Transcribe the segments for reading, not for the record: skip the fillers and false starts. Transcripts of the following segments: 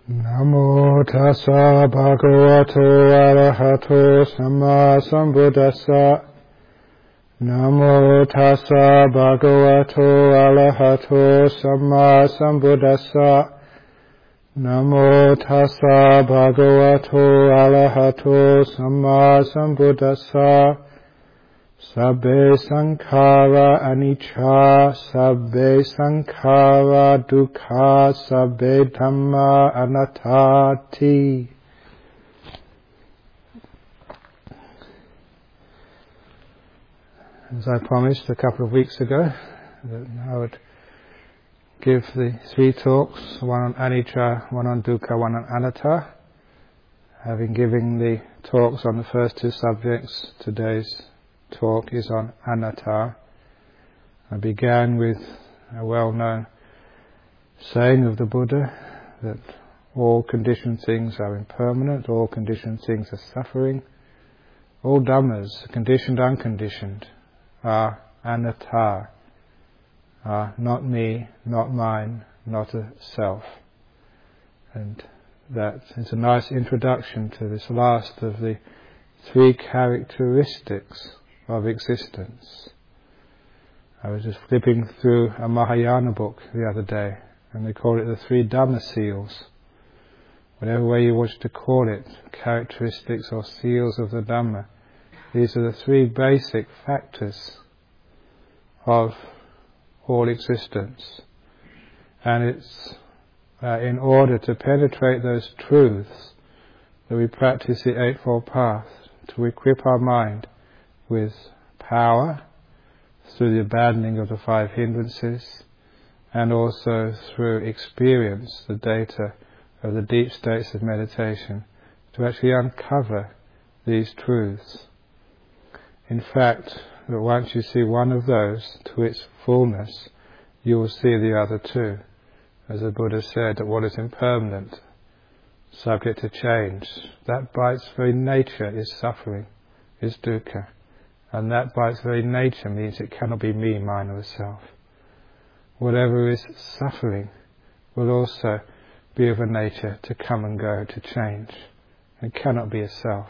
Namo tassa bhagavato arahato samma sambuddhassa. Namo tassa bhagavato arahato samma sambuddhassa. Namo tassa bhagavato arahato samma sambuddhassa. Sabbe sankhara anicca, sabbe sankhara dukkha, sabbe dhamma anattati. As I promised a couple of weeks ago, that I would give the three talks, one on anicca, one on dukkha, one on anatta. Having given the talks on the first two subjects, today's talk is on anatta. I began with a well-known saying of the Buddha that all conditioned things are impermanent, all conditioned things are suffering, all dhammas, conditioned, unconditioned, are anatta, are not me, not mine, not a self. And that is a nice introduction to this last of the three characteristics of existence. I was just flipping through a Mahayana book the other day, and they call it the three Dhamma seals. Whatever way you wish to call it, characteristics or seals of the Dhamma, these are the three basic factors of all existence. And it's in order to penetrate those truths that we practice the Eightfold Path, to equip our mind with power through the abandoning of the five hindrances, and also through experience, the data of the deep states of meditation, to actually uncover these truths. In fact, that once you see one of those to its fullness, you will see the other two. As the Buddha said, that what is impermanent, subject to change, that by its very nature is suffering, is dukkha. And that by its very nature means it cannot be me, mine, or self. Whatever is suffering will also be of a nature to come and go, to change. It cannot be a self.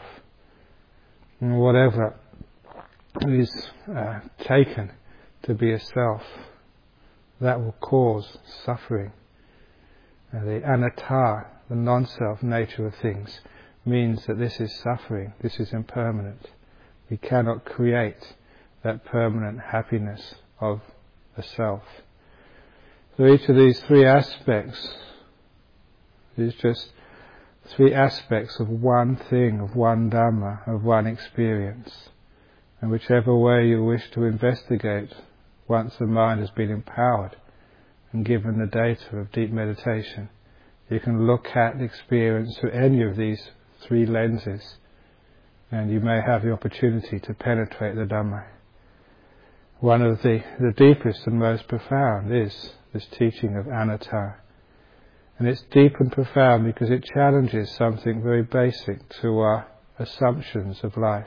And whatever is taken to be a self, that will cause suffering. The anatta, the non-self nature of things, means that this is suffering, this is impermanent. We cannot create that permanent happiness of a self. So each of these three aspects is just three aspects of one thing, of one Dhamma, of one experience. And whichever way you wish to investigate, once the mind has been empowered and given the data of deep meditation, you can look at the experience through any of these three lenses, and you may have the opportunity to penetrate the Dhamma. One of the deepest and most profound is this teaching of anatta. And it's deep and profound because it challenges something very basic to our assumptions of life.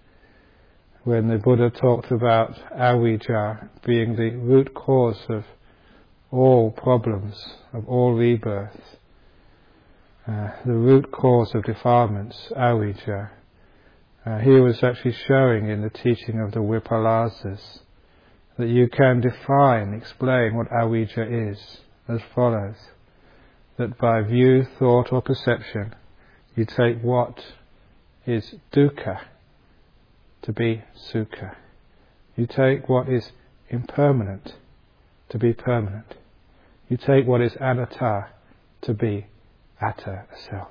When the Buddha talked about avijja being the root cause of all problems, of all rebirth, the root cause of defilements, avijja, he was actually showing in the teaching of the Vipalasas that you can explain what avijja is as follows: that by view, thought or perception, you take what is dukkha to be sukha. You take what is impermanent to be permanent. You take what is anatta to be atta, a self.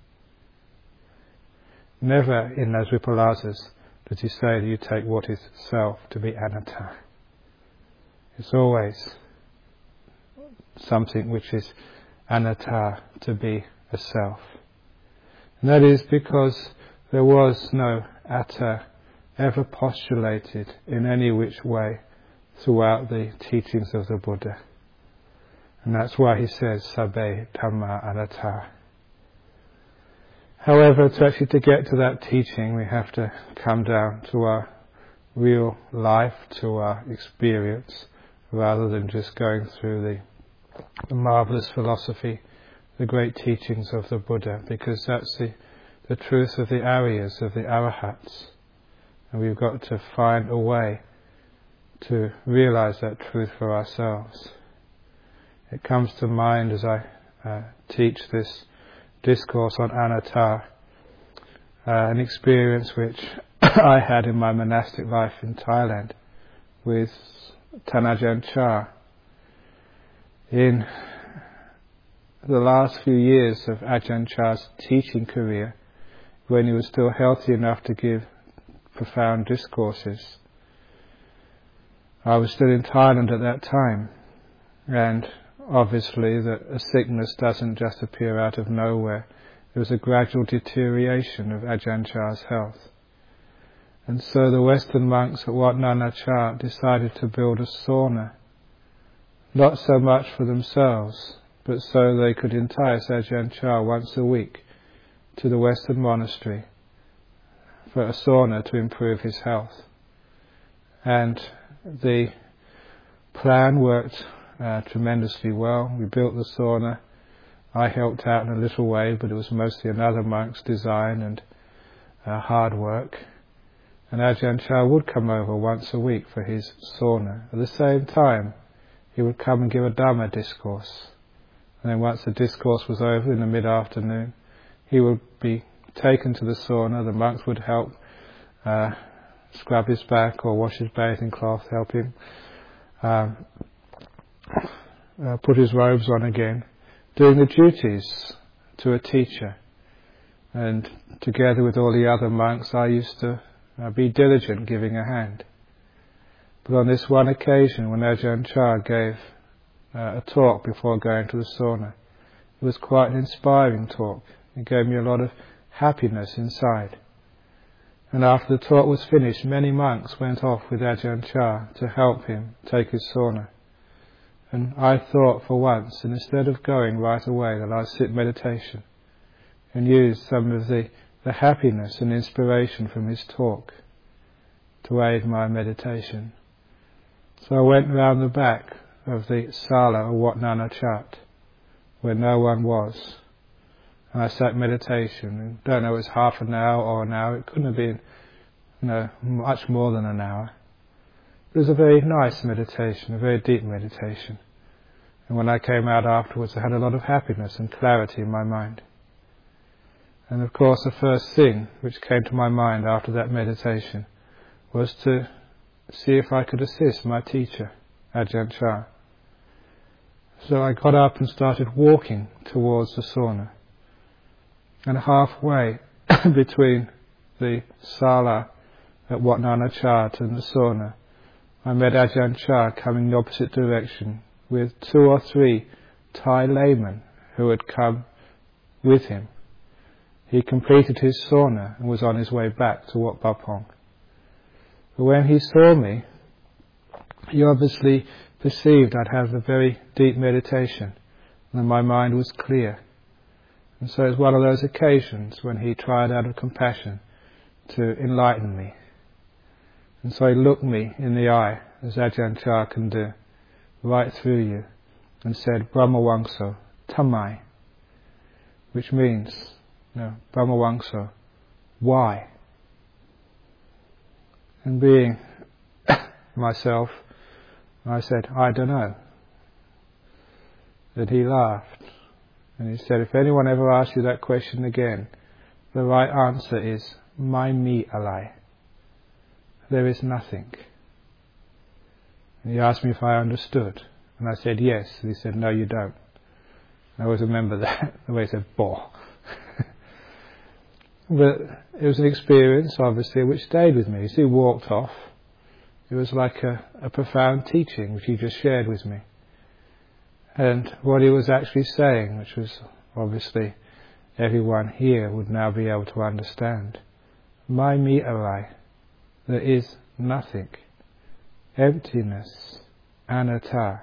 Never in those Vipalasas does he say that you take what is self to be anatta. It's always something which is anatta to be a self. And that is because there was no atta ever postulated in any which way throughout the teachings of the Buddha. And that's why he says, sabbe dhamma anatta. However, to get to that teaching, we have to come down to our real life, to our experience, rather than just going through the marvellous philosophy the great teachings of the Buddha, because that's the truth of the Aryas, of the Arahats. And we've got to find a way to realize that truth for ourselves. It comes to mind as I teach this discourse on anatta, an experience which I had in my monastic life in Thailand with Ajahn Chah. In the last few years of Ajahn Chah's teaching career, when he was still healthy enough to give profound discourses, I was still in Thailand at that time, and obviously a sickness doesn't just appear out of nowhere. There was a gradual deterioration of Ajahn Chah's health. And so the Western monks at Wat Nanachat decided to build a sauna, not so much for themselves, but so they could entice Ajahn Chah once a week to the Western monastery for a sauna to improve his health. And the plan worked tremendously well. We built the sauna. I helped out in a little way, but it was mostly another monk's design and hard work. And Ajahn Chah would come over once a week for his sauna. At the same time, he would come and give a Dhamma discourse. And then once the discourse was over in the mid-afternoon, he would be taken to the sauna. The monks would help scrub his back or wash his bathing cloth, help him put his robes on again, doing the duties to a teacher. And together with all the other monks, I used to be diligent giving a hand. But on this one occasion, when Ajahn Chah gave a talk before going to the sauna, it was quite an inspiring talk. It gave me a lot of happiness inside. And after the talk was finished, many monks went off with Ajahn Chah to help him take his sauna. And I thought for once, and instead of going right away, that I'd sit meditation and use some of the happiness and inspiration from his talk to aid my meditation. So I went round the back of the sala of Wat Nanachat, where no one was, and I sat meditation. And don't know, it was half an hour or an hour. It couldn't have been, much more than an hour. It was a very nice meditation, a very deep meditation. And when I came out afterwards, I had a lot of happiness and clarity in my mind. And of course, the first thing which came to my mind after that meditation was to see if I could assist my teacher, Ajahn Chah. So I got up and started walking towards the sauna. And halfway between the sala at Wat Nanachat and the sauna, I met Ajahn Chah coming in the opposite direction with 2 or 3 Thai laymen who had come with him. He completed his sauna and was on his way back to Wat Pah Pong. But when he saw me, he obviously perceived I'd had a very deep meditation and my mind was clear. And so it was one of those occasions when he tried out of compassion to enlighten me. And so he looked me in the eye, as Ajahn Chah can do, right through you, and said, Brahmawangso, Tamai, which means, Brahmawangso, why? And being myself, I said, I don't know. Then he laughed, and he said, if anyone ever asks you that question again, the right answer is, Mai mi alai. There is nothing. And he asked me if I understood, and I said yes. And he said, no, you don't. I always remember that, the way he said, bo. But it was an experience, obviously, which stayed with me. So he walked off. It was like a profound teaching which he just shared with me. And what he was actually saying, which was obviously everyone here would now be able to understand. Mai mi arai. There is nothing. Emptiness. Anatta.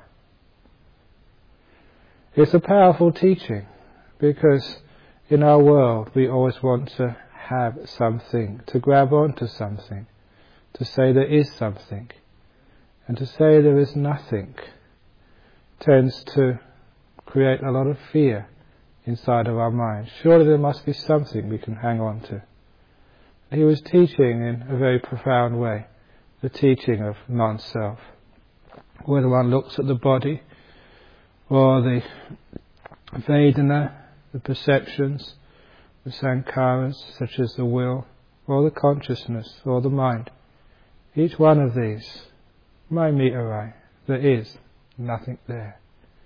It's a powerful teaching because in our world we always want to have something, to grab onto something, to say there is something. And to say there is nothing tends to create a lot of fear inside of our mind. Surely there must be something we can hang on to. He was teaching in a very profound way, the teaching of non-self. Whether one looks at the body, or the Vedana, the perceptions, the sankharas, such as the will, or the consciousness, or the mind. Each one of these, my mitarai, there is nothing there.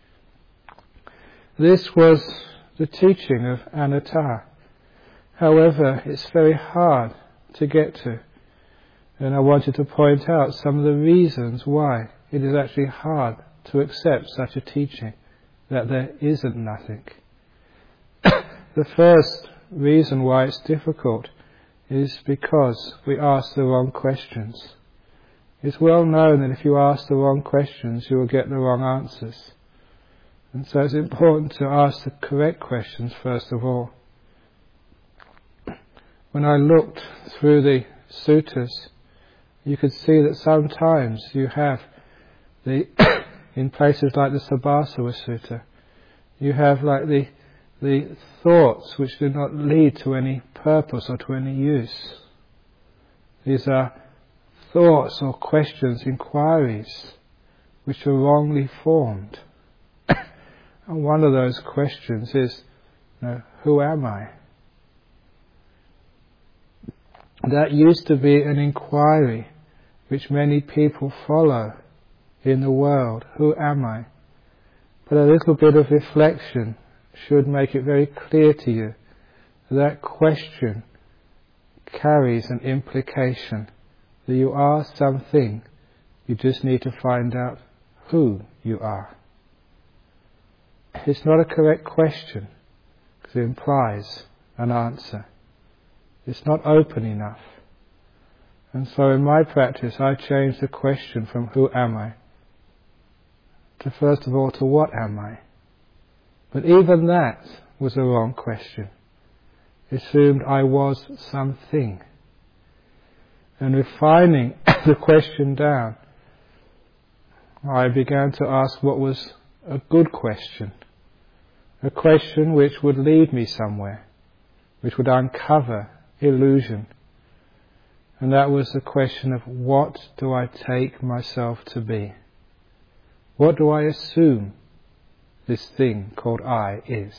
This was the teaching of anatta. However, it's very hard to get to. And I wanted to point out some of the reasons why it is actually hard to accept such a teaching, that there isn't nothing. The first reason why it's difficult is because we ask the wrong questions. It's well known that if you ask the wrong questions, you will get the wrong answers. And so it's important to ask the correct questions first of all. When I looked through the suttas, you could see that sometimes you have in places like the Sabbasava Sutta, you have like the thoughts which do not lead to any purpose or to any use. These are thoughts or questions, inquiries, which are wrongly formed. And one of those questions is, who am I? That used to be an inquiry which many people follow in the world. Who am I? But a little bit of reflection should make it very clear to you that question carries an implication that you are something. You just need to find out who you are. It's not a correct question because it implies an answer. It's not open enough. And so in my practice I changed the question from who am I to first of all to what am I? But even that was a wrong question. It assumed I was something. And refining the question down, I began to ask what was a good question. A question which would lead me somewhere, which would uncover illusion. And that was the question of, what do I take myself to be? What do I assume this thing called I is?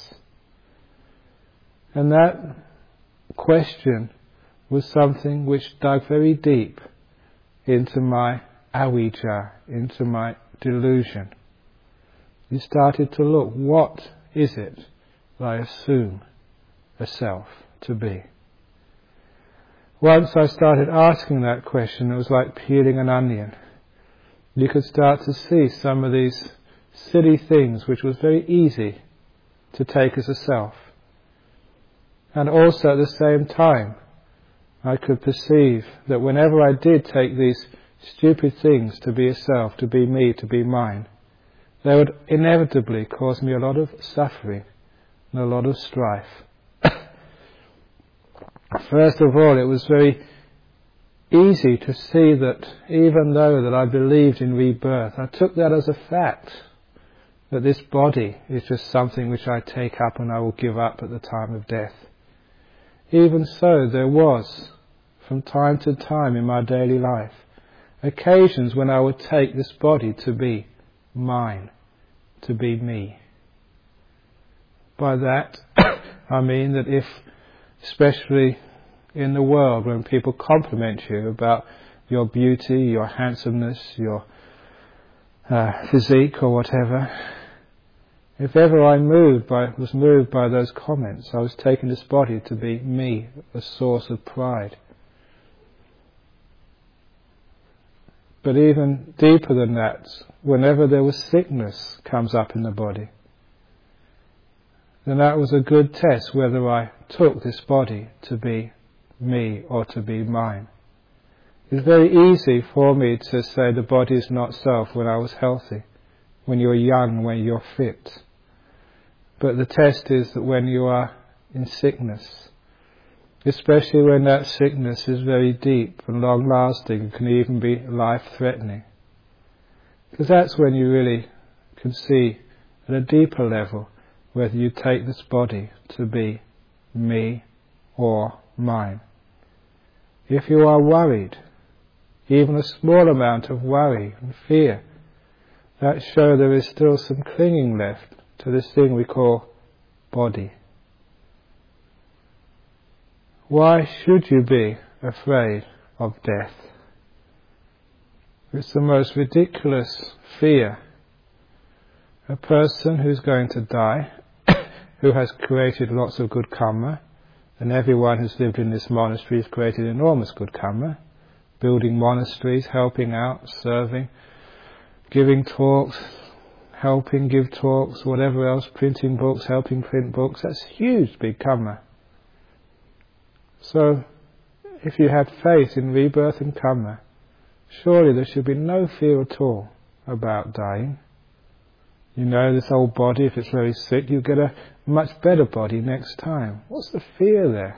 And that question was something which dug very deep into my avijja, into my delusion. You started to look, what is it that I assume a self to be? Once I started asking that question, it was like peeling an onion. You could start to see some of these silly things which was very easy to take as a self. And also at the same time, I could perceive that whenever I did take these stupid things to be a self, to be me, to be mine, they would inevitably cause me a lot of suffering and a lot of strife. First of all, it was very easy to see that even though that I believed in rebirth, I took that as a fact, that this body is just something which I take up and I will give up at the time of death. Even so, there was, from time to time in my daily life, occasions when I would take this body to be mine, to be me. By that, I mean that if, especially in the world, when people compliment you about your beauty, your handsomeness, your physique or whatever, if ever I was moved by those comments, I was taking this body to be me, a source of pride. But even deeper than that, whenever there was sickness comes up in the body, then that was a good test whether I took this body to be me or to be mine. It's very easy for me to say the body is not self when I was healthy, when you're young, when you're fit. But the test is that when you are in sickness, especially when that sickness is very deep and long-lasting, can even be life-threatening. Because that's when you really can see at a deeper level whether you take this body to be me or mine. If you are worried, even a small amount of worry and fear, that shows there is still some clinging left to this thing we call body. Why should you be afraid of death? It's the most ridiculous fear. A person who's going to die, who has created lots of good karma, and everyone who's lived in this monastery has created enormous good karma, building monasteries, helping out, serving, giving talks, helping give talks, whatever else, printing books, helping print books. That's huge, big karma. So, if you have faith in rebirth and karma, surely there should be no fear at all about dying. You know, this old body, if it's very sick, you get a much better body next time. What's the fear there?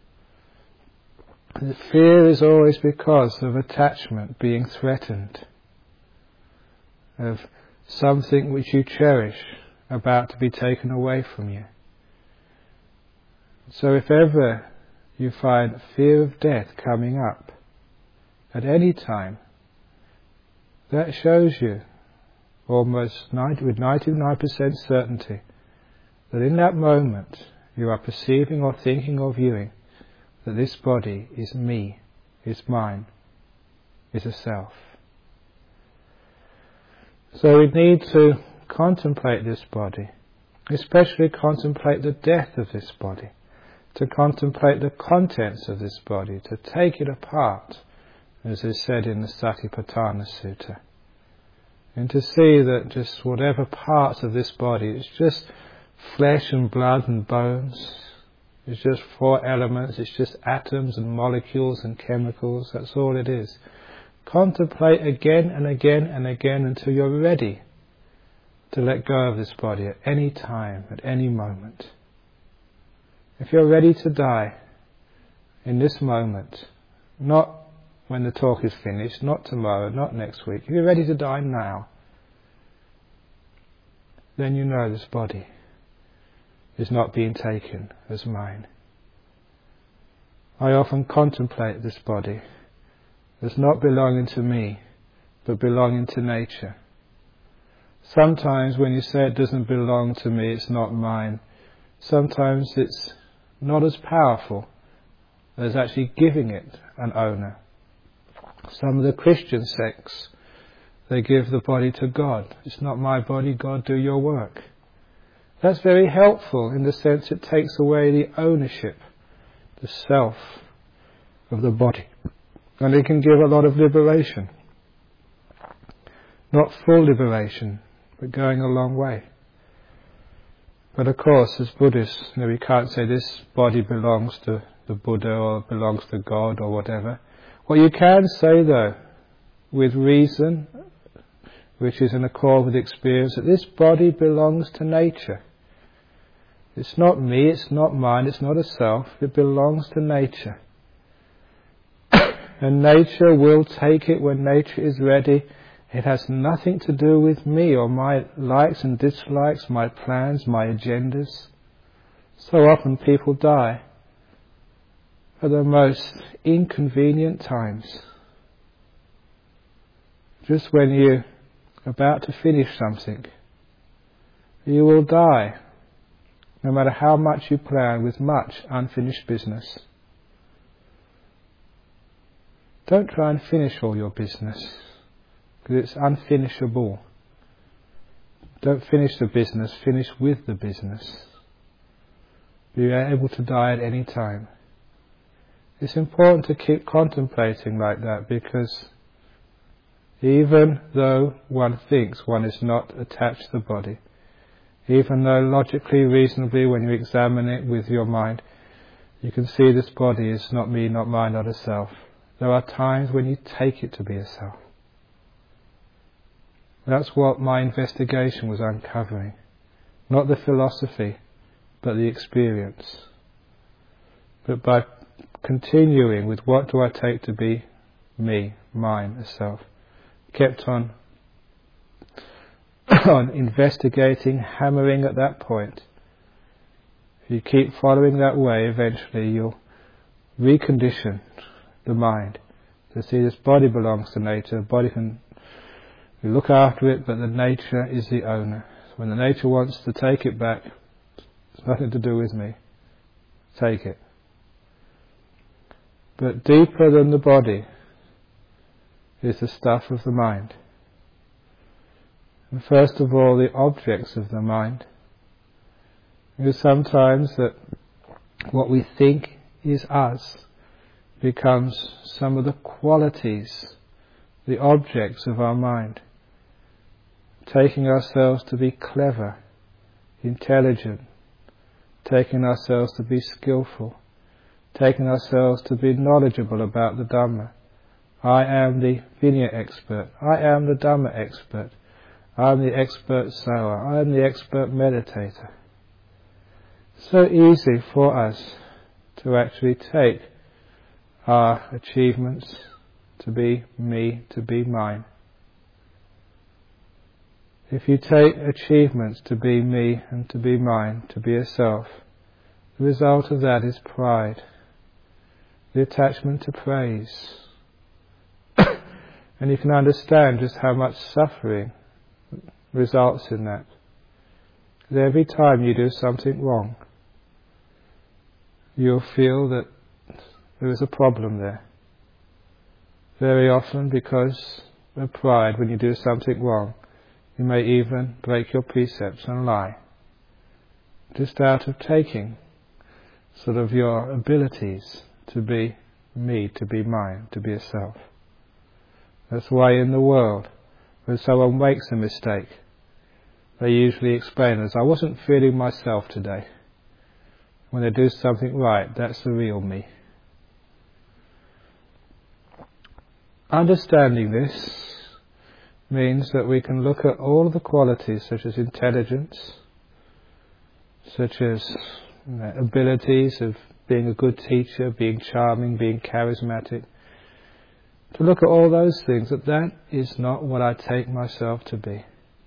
The fear is always because of attachment, being threatened, of something which you cherish about to be taken away from you. So if ever you find fear of death coming up at any time, that shows you almost with 99% certainty that in that moment you are perceiving or thinking or viewing that this body is me, is mine, is a self. So we need to contemplate this body, especially contemplate the death of this body, to contemplate the contents of this body, to take it apart, as is said in the Satipatthana Sutta, and to see that just whatever parts of this body, it's just flesh and blood and bones, it's just 4 elements, it's just atoms and molecules and chemicals, that's all it is. Contemplate again and again and again until you're ready to let go of this body at any time, at any moment. If you're ready to die in this moment, not when the talk is finished, not tomorrow, not next week, if you're ready to die now, then you know this body is not being taken as mine. I often contemplate this body as not belonging to me, but belonging to nature. Sometimes when you say it doesn't belong to me, it's not mine, sometimes it's not as powerful as actually giving it an owner. Some of the Christian sects, they give the body to God. It's not my body, God, do your work. That's very helpful in the sense it takes away the ownership, the self of the body. And it can give a lot of liberation. Not full liberation, but going a long way. But of course, as Buddhists, we can't say this body belongs to the Buddha or belongs to God or whatever. What you can say, though, with reason, which is in accord with experience, that this body belongs to nature. It's not me, it's not mine, it's not a self, it belongs to nature. And nature will take it when nature is ready. It has nothing to do with me or my likes and dislikes, my plans, my agendas. So often people die at the most inconvenient times. Just when you're about to finish something, you will die, no matter how much you plan, with much unfinished business. Don't try and finish all your business, because it's unfinishable. Don't finish the business, finish with the business. You are able to die at any time. It's important to keep contemplating like that, because even though one thinks one is not attached to the body, even though logically, reasonably, when you examine it with your mind, you can see this body is not me, not mine, not a self. There are times when you take it to be a self. That's what my investigation was uncovering. Not the philosophy, but the experience. But by continuing with what do I take to be me, mine, a self, kept on investigating, hammering at that point, If you keep following that way, eventually you'll recondition the mind to see this body belongs to nature. The body can look after it, but the nature is the owner. When the nature wants to take it back, it's nothing to do with me. Take it. But deeper than the body is the stuff of the mind. And first of all, the objects of the mind. Because sometimes that what we think is us becomes some of the qualities, the objects of our mind. Taking ourselves to be clever, intelligent, taking ourselves to be skillful, taking ourselves to be knowledgeable about the Dhamma. I am the Vinaya expert. I am the Dhamma expert. I am the expert sower. I am the expert meditator. So easy for us to actually take our achievements to be me, to be mine. If you take achievements to be me and to be mine, to be a self, the result of that is pride, the attachment to praise. And you can understand just how much suffering results in that. Because every time you do something wrong, you'll feel that there is a problem there. Very often, because of pride, when you do something wrong, you may even break your precepts and lie, just out of taking sort of your abilities to be me, to be mine, to be a self. That's why in the world, when someone makes a mistake, they usually explain as, I wasn't feeling myself today. When they do something right, that's the real me. Understanding this means that we can look at all of the qualities such as intelligence, such as abilities of being a good teacher, being charming, being charismatic, to look at all those things, that is not what I take myself to be.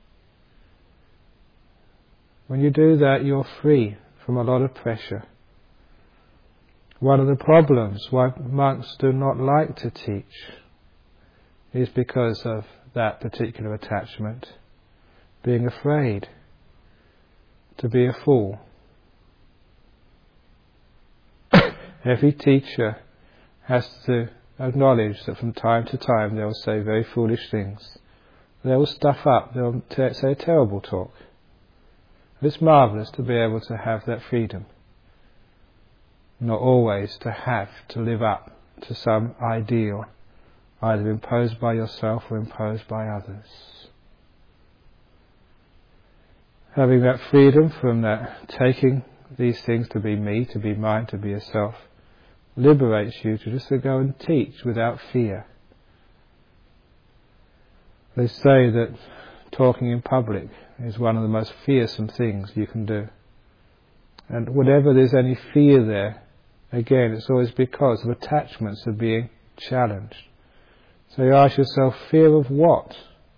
When you do that, you're free from a lot of pressure. One of the problems why monks do not like to teach is because of that particular attachment, being afraid to be a fool. Every teacher has to acknowledge that from time to time they will say very foolish things. They will stuff up, they will say terrible talk. It's marvellous to be able to have that freedom, not always to have to live up to some ideal, either imposed by yourself or imposed by others. Having that freedom from that, taking these things to be me, to be mine, to be a self, liberates you to just to go and teach without fear. They say that talking in public is one of the most fearsome things you can do. And whenever there's any fear there, again, it's always because of attachments are being challenged. So you ask yourself, fear of what?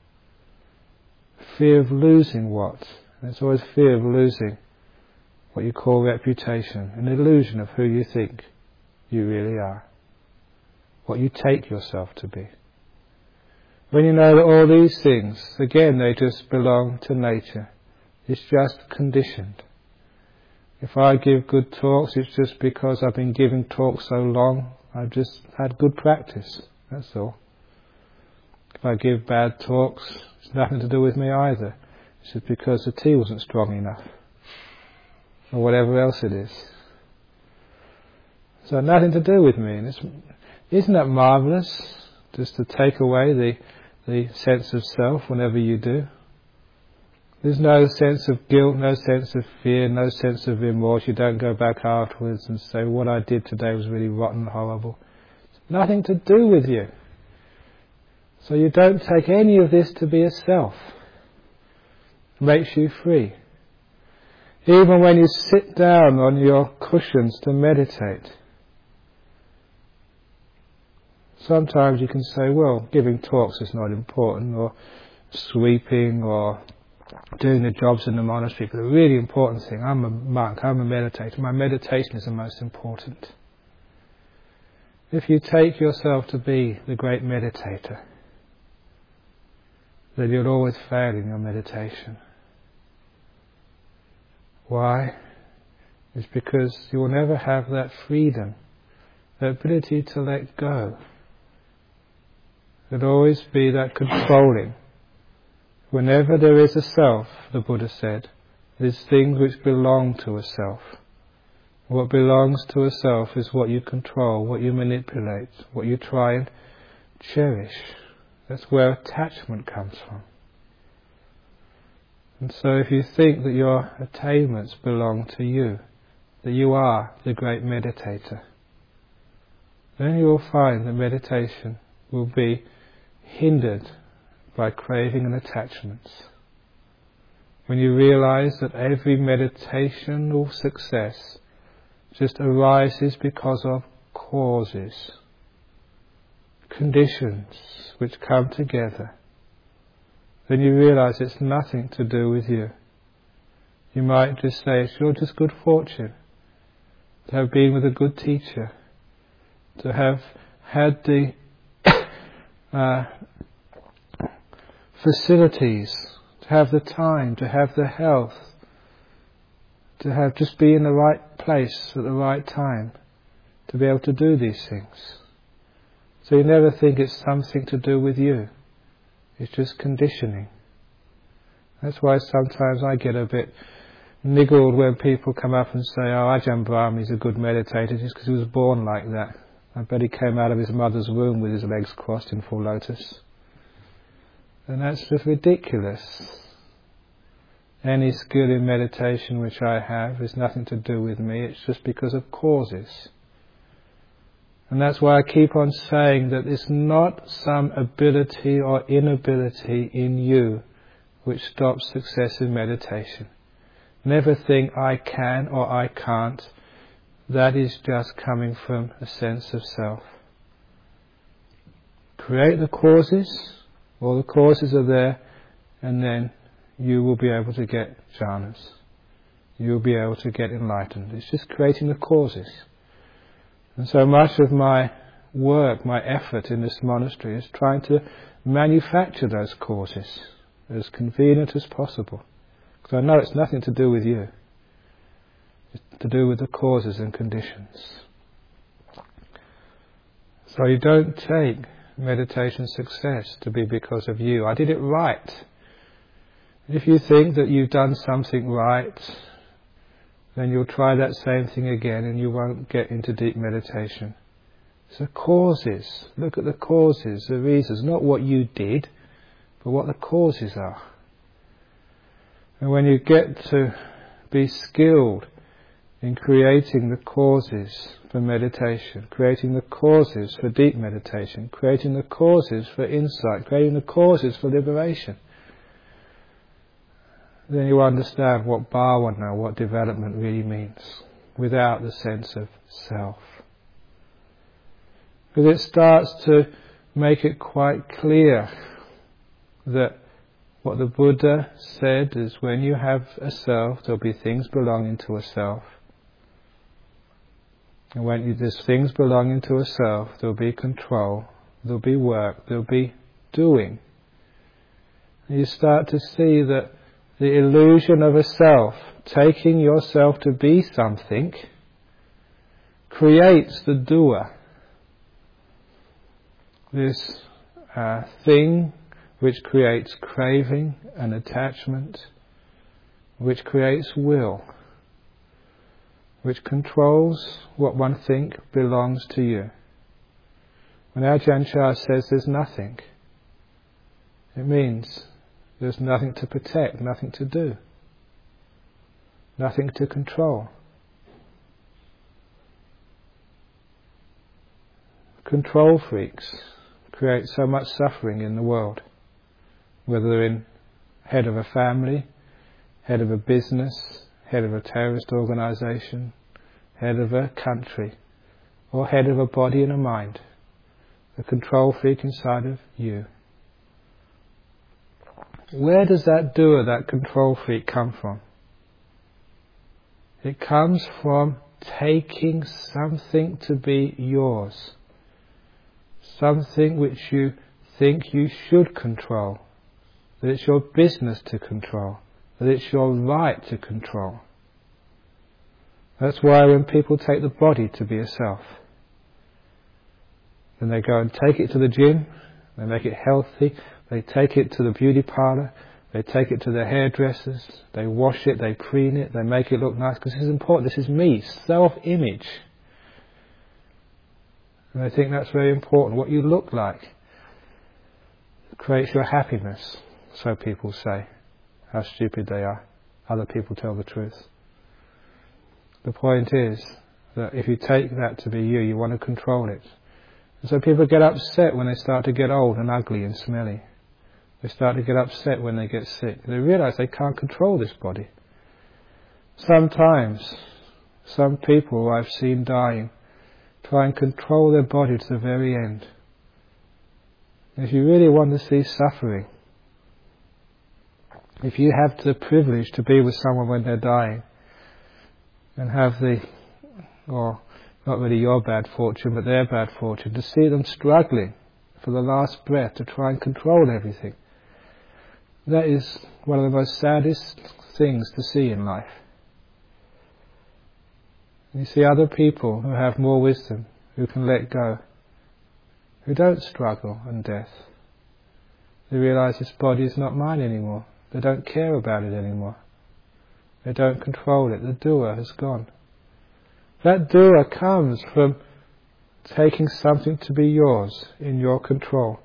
Fear of losing what? And it's always fear of losing what you call reputation, an illusion of who you think you really are, what you take yourself to be. When you know that all these things, again, they just belong to nature. It's just conditioned. If I give good talks, it's just because I've been giving talks so long, I've just had good practice, that's all. If I give bad talks, it's nothing to do with me either. It's just because the tea wasn't strong enough, or whatever else it is. So nothing to do with me. And isn't that marvellous, just to take away the sense of self whenever you do? There's no sense of guilt, no sense of fear, no sense of remorse. You don't go back afterwards and say, what I did today was really rotten, horrible. It's nothing to do with you. So you don't take any of this to be a self. It makes you free. Even when you sit down on your cushions to meditate, sometimes you can say, well, giving talks is not important, or sweeping, or doing the jobs in the monastery, but the really important thing, I'm a monk, I'm a meditator, my meditation is the most important. If you take yourself to be the great meditator, then you'll always fail in your meditation. Why? It's because you will never have that freedom, the ability to let go. There'll always be that controlling. Whenever there is a self, the Buddha said, there's things which belong to a self. What belongs to a self is what you control, what you manipulate, what you try and cherish. That's where attachment comes from. And so if you think that your attainments belong to you, that you are the great meditator, then you will find that meditation will be hindered by craving and attachments. When you realize that every meditational success just arises because of causes, conditions which come together, then you realize it's nothing to do with you. You might just say it's your just good fortune to have been with a good teacher, to have had the facilities, to have the time, to have the health, to have just be in the right place at the right time, to be able to do these things. So you never think it's something to do with you. It's just conditioning. That's why sometimes I get a bit niggled when people come up and say, oh, Ajahn Brahmani's a good meditator just because he was born like that. I bet he came out of his mother's womb with his legs crossed in full lotus. And that's just ridiculous. Any skill in meditation which I have is nothing to do with me, it's just because of causes. And that's why I keep on saying that it's not some ability or inability in you which stops success in meditation. Never think I can or I can't. That is just coming from a sense of self. Create the causes, all the causes are there, and then you will be able to get jhanas. You will be able to get enlightened. It's just creating the causes. And so much of my work, my effort in this monastery is trying to manufacture those causes as convenient as possible. Because I know it's nothing to do with you. It's to do with the causes and conditions. So you don't take meditation success to be because of you. I did it right. If you think that you've done something right, then you'll try that same thing again and you won't get into deep meditation. So causes, look at the causes, the reasons, not what you did, but what the causes are. And when you get to be skilled in creating the causes for meditation, creating the causes for deep meditation, creating the causes for insight, creating the causes for liberation, then you understand what bhavana, what development really means, without the sense of self. Because it starts to make it quite clear that what the Buddha said is when you have a self, there'll be things belonging to a self. And when there's things belonging to a self, there'll be control, there'll be work, there'll be doing. And you start to see that the illusion of a self, taking yourself to be something, creates the doer. This thing which creates craving and attachment, which creates will, which controls what one thinks belongs to you. When Ajahn Chah says there's nothing, it means there's nothing to protect, nothing to do, nothing to control. Control freaks create so much suffering in the world, whether they're in head of a family, head of a business, head of a terrorist organisation, head of a country, or head of a body and a mind. The control freak inside of you. Where does that doer, that control freak, come from? It comes from taking something to be yours, something which you think you should control, that it's your business to control, that it's your right to control. That's why when people take the body to be a self, then they go and take it to the gym, they make it healthy, they take it to the beauty parlour, they take it to their hairdressers, they wash it, they preen it, they make it look nice, because this is important, this is me, self-image. And I think that's very important, what you look like creates your happiness, so people say. How stupid they are. Other people tell the truth. The point is that if you take that to be you, you want to control it. And so people get upset when they start to get old and ugly and smelly. They start to get upset when they get sick. They realize they can't control this body. Sometimes, some people I've seen dying try and control their body to the very end. If you really want to see suffering, if you have the privilege to be with someone when they're dying, and have or not really your bad fortune, but their bad fortune, to see them struggling for the last breath to try and control everything, that is one of the most saddest things to see in life. You see other people who have more wisdom, who can let go, who don't struggle in death. They realize this body is not mine anymore. They don't care about it anymore. They don't control it. The doer has gone. That doer comes from taking something to be yours, in your control.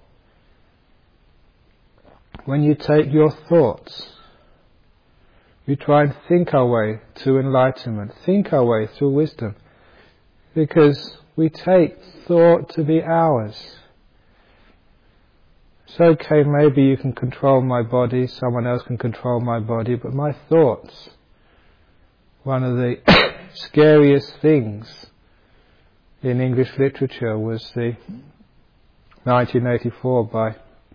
When you take your thoughts, we try and think our way to enlightenment, think our way through wisdom, because we take thought to be ours. It's okay, maybe you can control my body, someone else can control my body, but my thoughts, one of the scariest things in English literature was the 1984 by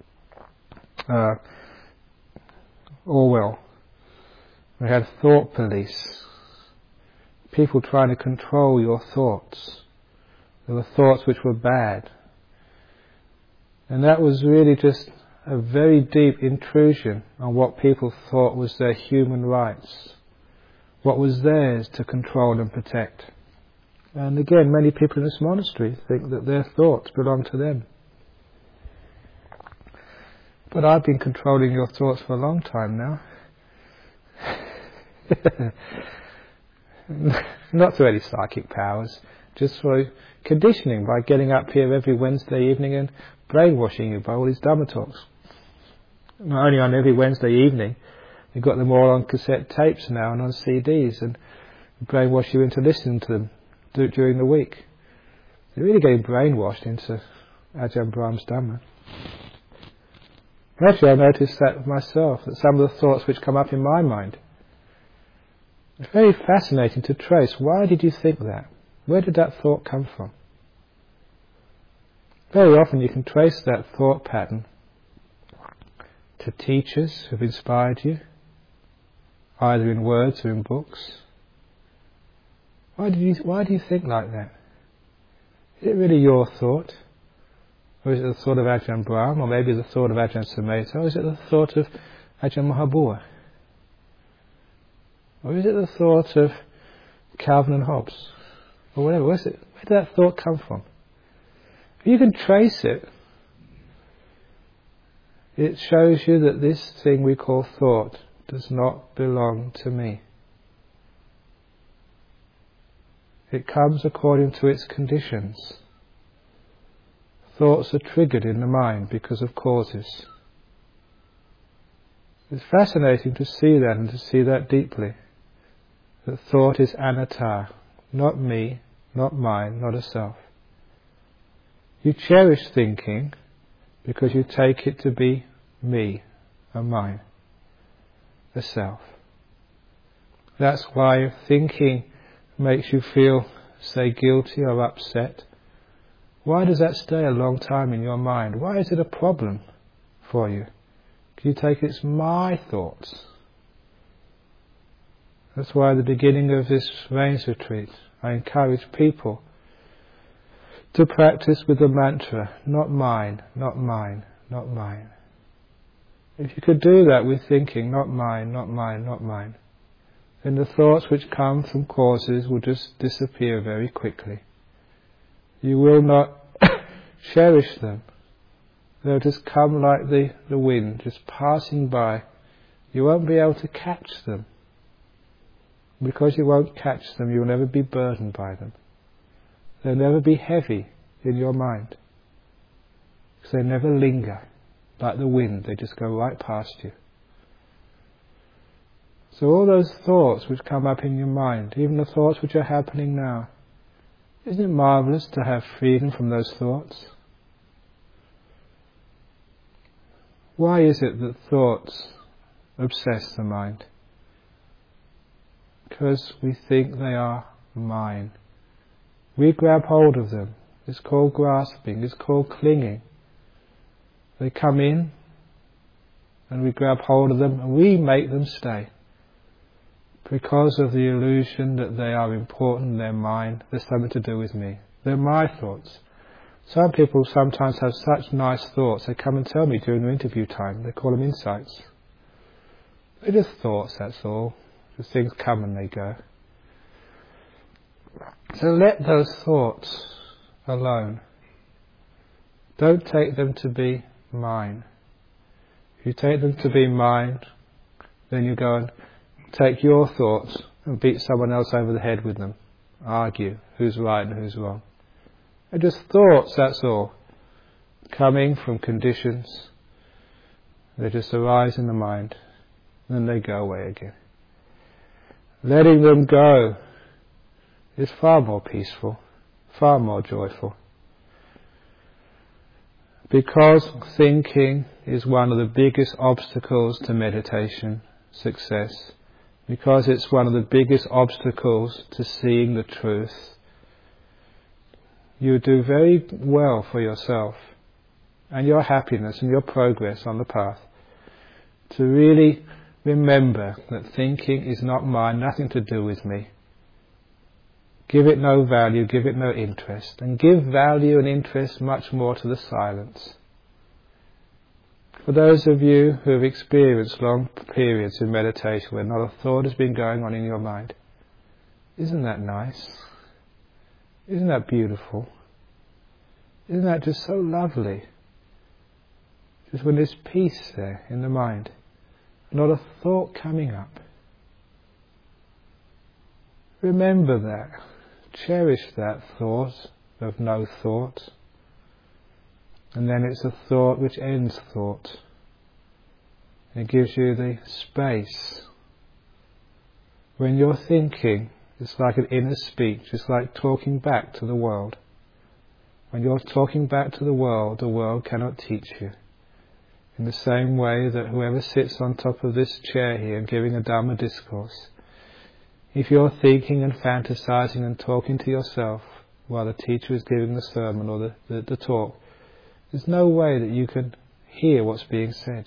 Orwell. We had thought police, people trying to control your thoughts. There were thoughts which were bad. And that was really just a very deep intrusion on what people thought was their human rights, what was theirs to control and protect. And again, many people in this monastery think that their thoughts belong to them. But I've been controlling your thoughts for a long time now. Not through any psychic powers, just through conditioning, by getting up here every Wednesday evening and brainwashing you by all these Dhamma talks. Not only on every Wednesday evening, we've got them all on cassette tapes now and on CDs, and brainwash you into listening to them during the week. You're really getting brainwashed into Ajahn Brahm's Dhamma. Actually, I noticed that myself, that some of the thoughts which come up in my mind, it's very fascinating to trace. Why did you think that? Where did that thought come from? Very often you can trace that thought pattern to teachers who've inspired you, either in words or in books. Why do you think like that? Is it really your thought? Or is it the thought of Ajahn Brahm? Or maybe the thought of Ajahn Sumedho? Or is it the thought of Ajahn Mahabua? Or is it the thought of Calvin and Hobbes? Or whatever. Where did that thought come from? If you can trace it, it shows you that this thing we call thought does not belong to me. It comes according to its conditions. Thoughts are triggered in the mind because of causes. It's fascinating to see that and to see that deeply. That thought is anatta, not me, not mine, not a self. You cherish thinking because you take it to be me, a mine, a self. That's why if thinking makes you feel, say, guilty or upset, why does that stay a long time in your mind? Why is it a problem for you? If you take it's my thoughts. That's why at the beginning of this rains retreat, I encourage people to practice with the mantra, not mine, not mine, not mine. If you could do that with thinking, not mine, not mine, not mine, then the thoughts which come from causes will just disappear very quickly. You will not cherish them. They'll just come like the wind, just passing by. You won't be able to catch them. Because you won't catch them, you'll never be burdened by them. They'll never be heavy in your mind. Because they never linger. Like the wind, they just go right past you. So all those thoughts which come up in your mind, even the thoughts which are happening now, isn't it marvellous to have freedom from those thoughts? Why is it that thoughts obsess the mind? Because we think they are mine. We grab hold of them. It's called grasping, it's called clinging. They come in and we grab hold of them and we make them stay. Because of the illusion that they are important, they're mine, there's something to do with me. They're my thoughts. Some people sometimes have such nice thoughts, they come and tell me during the interview time, they call them insights. They're just thoughts, that's all. Just things come and they go. So let those thoughts alone. Don't take them to be mine. If you take them to be mine, then you go and take your thoughts and beat someone else over the head with them. Argue who's right and who's wrong. They're just thoughts, that's all. Coming from conditions. They just arise in the mind. And then they go away again. Letting them go is far more peaceful, far more joyful. Because thinking is one of the biggest obstacles to meditation success, because it's one of the biggest obstacles to seeing the truth, you do very well for yourself and your happiness and your progress on the path to really remember that thinking is not mine, nothing to do with me. Give it no value, give it no interest, and give value and interest much more to the silence. For those of you who have experienced long periods in meditation where not a thought has been going on in your mind, isn't that nice? Isn't that beautiful? Isn't that just so lovely? Just when there's peace there in the mind, not a thought coming up. Remember that. Cherish that thought of no thought. And then it's a thought which ends thought. It gives you the space. When you're thinking, it's like an inner speech. It's like talking back to the world. When you're talking back to the world cannot teach you. In the same way that whoever sits on top of this chair here and giving a Dhamma discourse, if you're thinking and fantasizing and talking to yourself while the teacher is giving the sermon or the talk, there's no way that you can hear what's being said.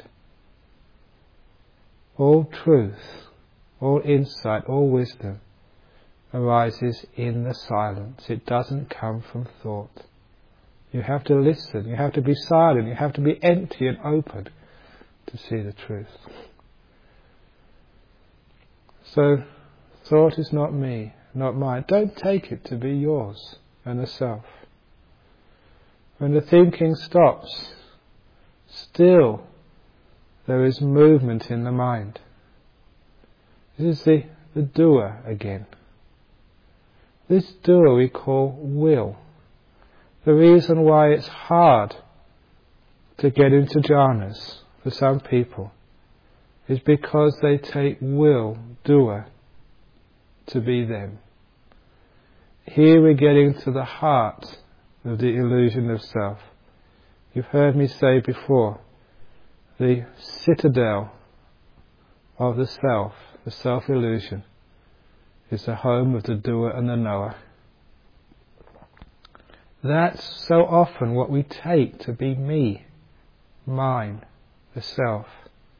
All truth, all insight, all wisdom arises in the silence. It doesn't come from thought. You have to listen, you have to be silent, you have to be empty and open to see the truth. So, thought is not me, not mine. Don't take it to be yours and the self. When the thinking stops, still there is movement in the mind. This is the doer again. This doer we call will. The reason why it's hard to get into jhanas for some people is because they take will, doer, to be them. Here we're getting to the heart of the illusion of self. You've heard me say before, the citadel of the self-illusion, is the home of the doer and the knower. That's so often what we take to be me, mine, the self.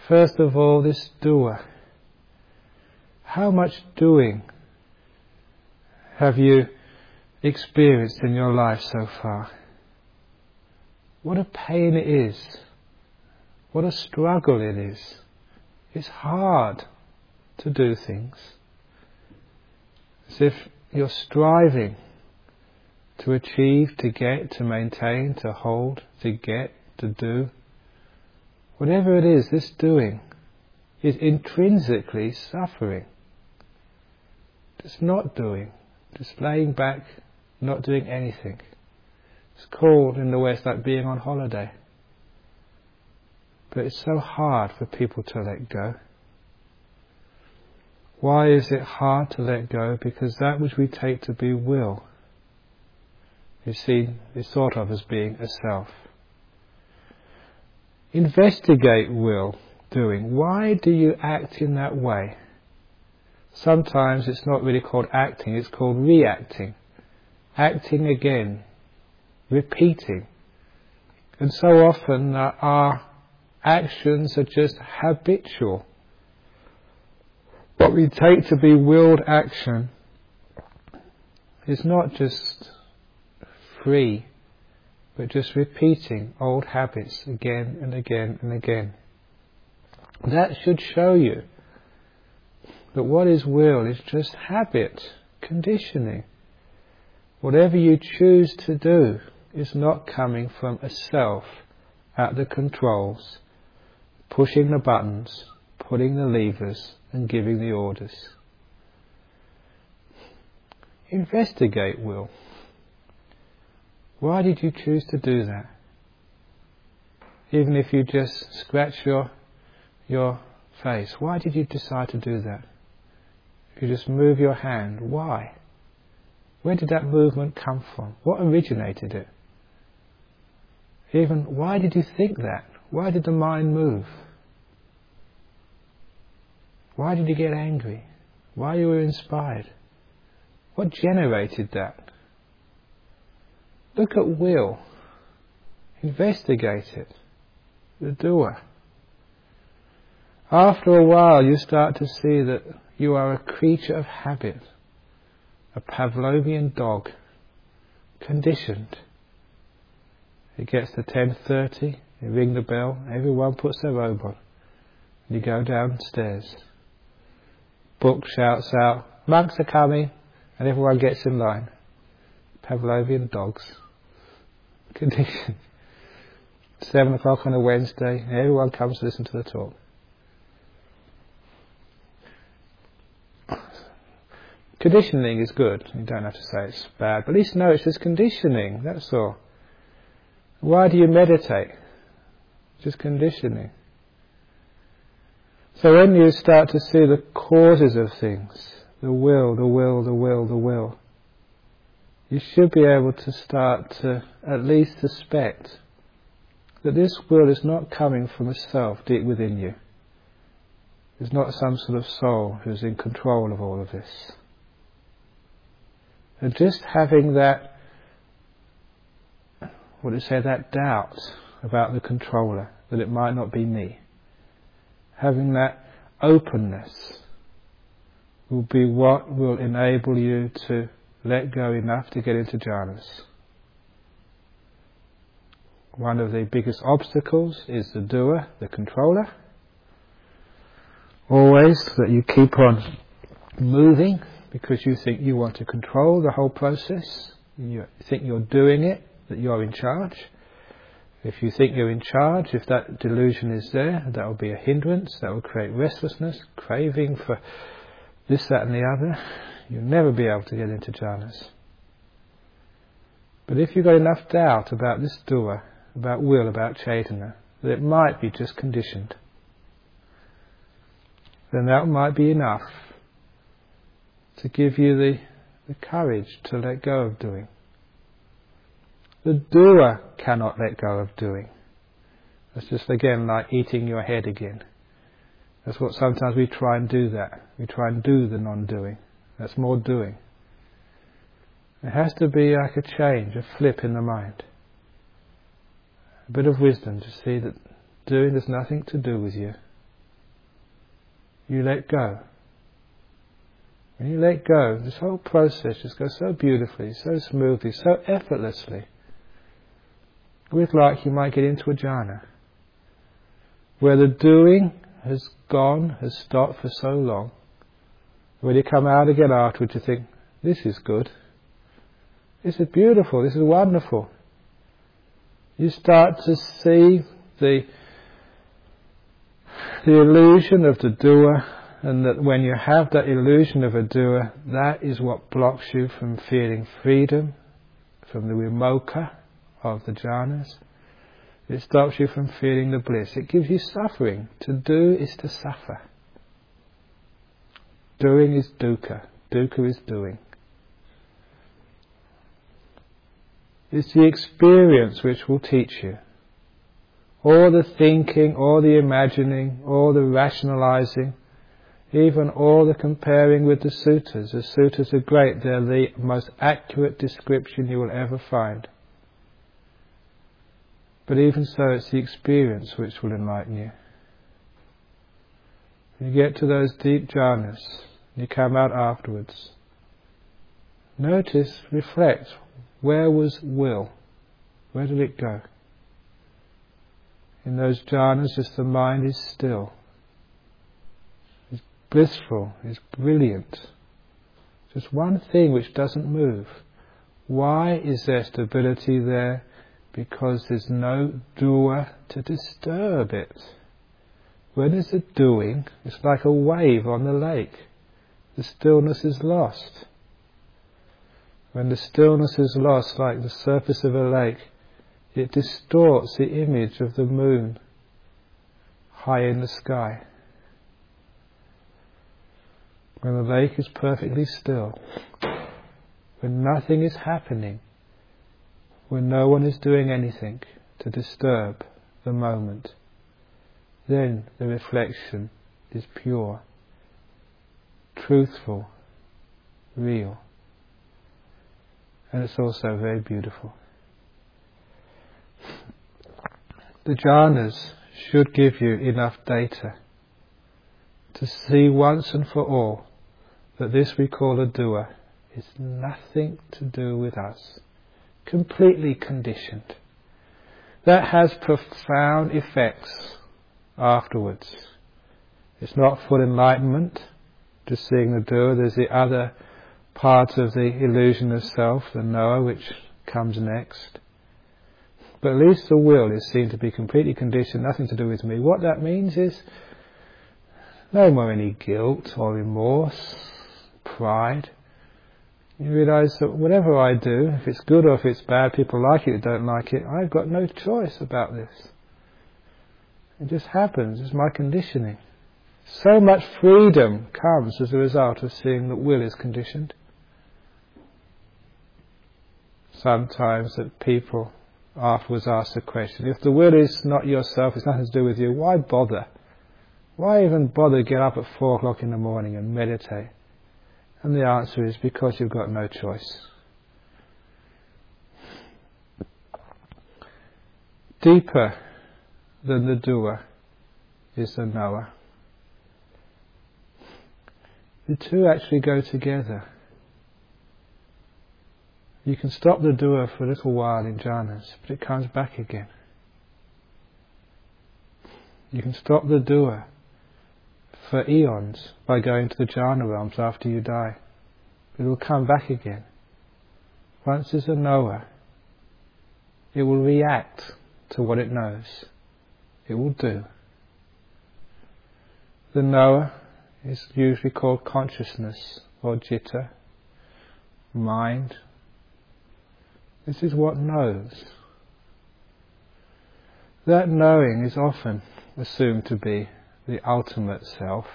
First of all, this doer. How much doing have you experienced in your life so far? What a pain it is. What a struggle it is. It's hard to do things. As if you're striving to achieve, to get, to maintain, to hold, to get, to do. Whatever it is, this doing is intrinsically suffering. Just not doing, just laying back, not doing anything. It's called in the West like being on holiday. But it's so hard for people to let go. Why is it hard to let go? Because that which we take to be will is thought of as being a self. Investigate will, doing. Why do you act in that way? Sometimes it's not really called acting, it's called reacting. Acting again, repeating. And so often our actions are just habitual. What we take to be willed action is not just free, but just repeating old habits again and again and again. That should show you that what is will is just habit, conditioning. Whatever you choose to do is not coming from a self at the controls, pushing the buttons, pulling the levers and giving the orders. Investigate will. Why did you choose to do that? Even if you just scratch your face, why did you decide to do that? If you just move your hand, why? Where did that movement come from? What originated it? Even, why did you think that? Why did the mind move? Why did you get angry? Why you were inspired? What generated that? Look at will. Investigate it. The doer. After a while you start to see that you are a creature of habit, a Pavlovian dog, conditioned. It gets to 10:30, you ring the bell, everyone puts their robe on. You go downstairs. Book shouts out, monks are coming, and everyone gets in line. Pavlovian dogs. Conditioned. 7 o'clock on a Wednesday, and everyone comes to listen to the talk. Conditioning is good. You don't have to say it's bad, but at least know it's just conditioning, that's all. Why do you meditate? Just conditioning. So when you start to see the causes of things, the will, you should be able to start to at least suspect that this will is not coming from a self deep within you. It's not some sort of soul who's in control of all of this. And just having that, that doubt about the controller, that it might not be me, having that openness will be what will enable you to let go enough to get into jhanas. One of the biggest obstacles is the doer, the controller. Always that you keep on moving because you think you want to control the whole process. You think you're doing it, that you're in charge. If you think you're in charge, if that delusion is there, that will be a hindrance, that will create restlessness, craving for this, that and the other. You'll never be able to get into jhanas. But if you've got enough doubt about this doer, about will, about Chaitanya, that it might be just conditioned, then that might be enough to give you the courage to let go of doing. The doer cannot let go of doing. It's just again like eating your head again. That's what sometimes we try and do that. We try and do the non-doing. That's more doing. It has to be like a change, a flip in the mind. A bit of wisdom to see that doing has nothing to do with you. you let go. When you let go, this whole process just goes so beautifully, so smoothly, so effortlessly. With like you might get into a jhana, where the doing has gone, has stopped for so long. When you come out again afterwards, you think, this is good. This is beautiful, this is wonderful. You start to see the illusion of the doer, and that when you have that illusion of a doer, that is what blocks you from feeling freedom, from the vimokkha of the jhanas. It stops you from feeling the bliss. It gives you suffering. To do is to suffer. Doing is dukkha. Dukkha is doing. It's the experience which will teach you. All the thinking, all the imagining, all the rationalizing, even all the comparing with the suttas. The suttas are great. They're the most accurate description you will ever find. But even so, it's the experience which will enlighten you. You get to those deep jhanas, you come out afterwards. Notice, reflect, where was will? Where did it go? In those jhanas, just the mind is still. It's blissful, it's brilliant. Just one thing which doesn't move. Why is there stability there? Because there's no doer to disturb it. When there's a doing, it's like a wave on the lake. The stillness is lost. When the stillness is lost, like the surface of a lake, it distorts the image of the moon high in the sky. When the lake is perfectly still, when nothing is happening, when no one is doing anything to disturb the moment, then the reflection is pure, truthful, real. And it's also very beautiful. The jhanas should give you enough data to see once and for all that this we call a doer is nothing to do with us. Completely conditioned. That has profound effects afterwards. It's not full enlightenment, just seeing the doer. There's the other part of the illusion of self, the knower, which comes next. But at least the will is seen to be completely conditioned, nothing to do with me. What that means is no more any guilt or remorse, pride. You realise that whatever I do, if it's good or if it's bad, people like it or don't like it, I've got no choice about this. It just happens, it's my conditioning. So much freedom comes as a result of seeing that will is conditioned. Sometimes that people afterwards ask the question, if the will is not yourself, it's nothing to do with you, why bother? Why even bother get up at 4 o'clock in the morning and meditate? And the answer is because you've got no choice. Deeper than the doer is the knower. The two actually go together. You can stop the doer for a little while in jhanas, but it comes back again. You can stop the doer for eons by going to the jhana realms after you die. It will come back again. Once there's a knower, it will react to what it knows. It will do. The knower is usually called consciousness or citta, mind. This is what knows. That knowing is often assumed to be the ultimate self.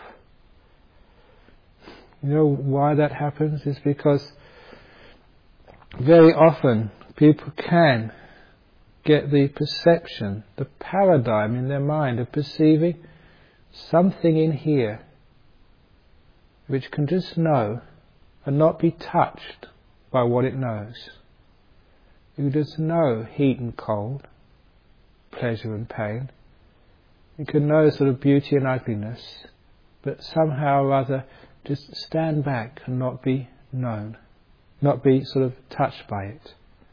You know why that happens? Is because very often people can get the perception, the paradigm in their mind of perceiving something in here which can just know and not be touched by what it knows. You just know heat and cold, pleasure and pain. You can know sort of beauty and ugliness. but somehow or other just stand back and not be known, not be sort of touched by it.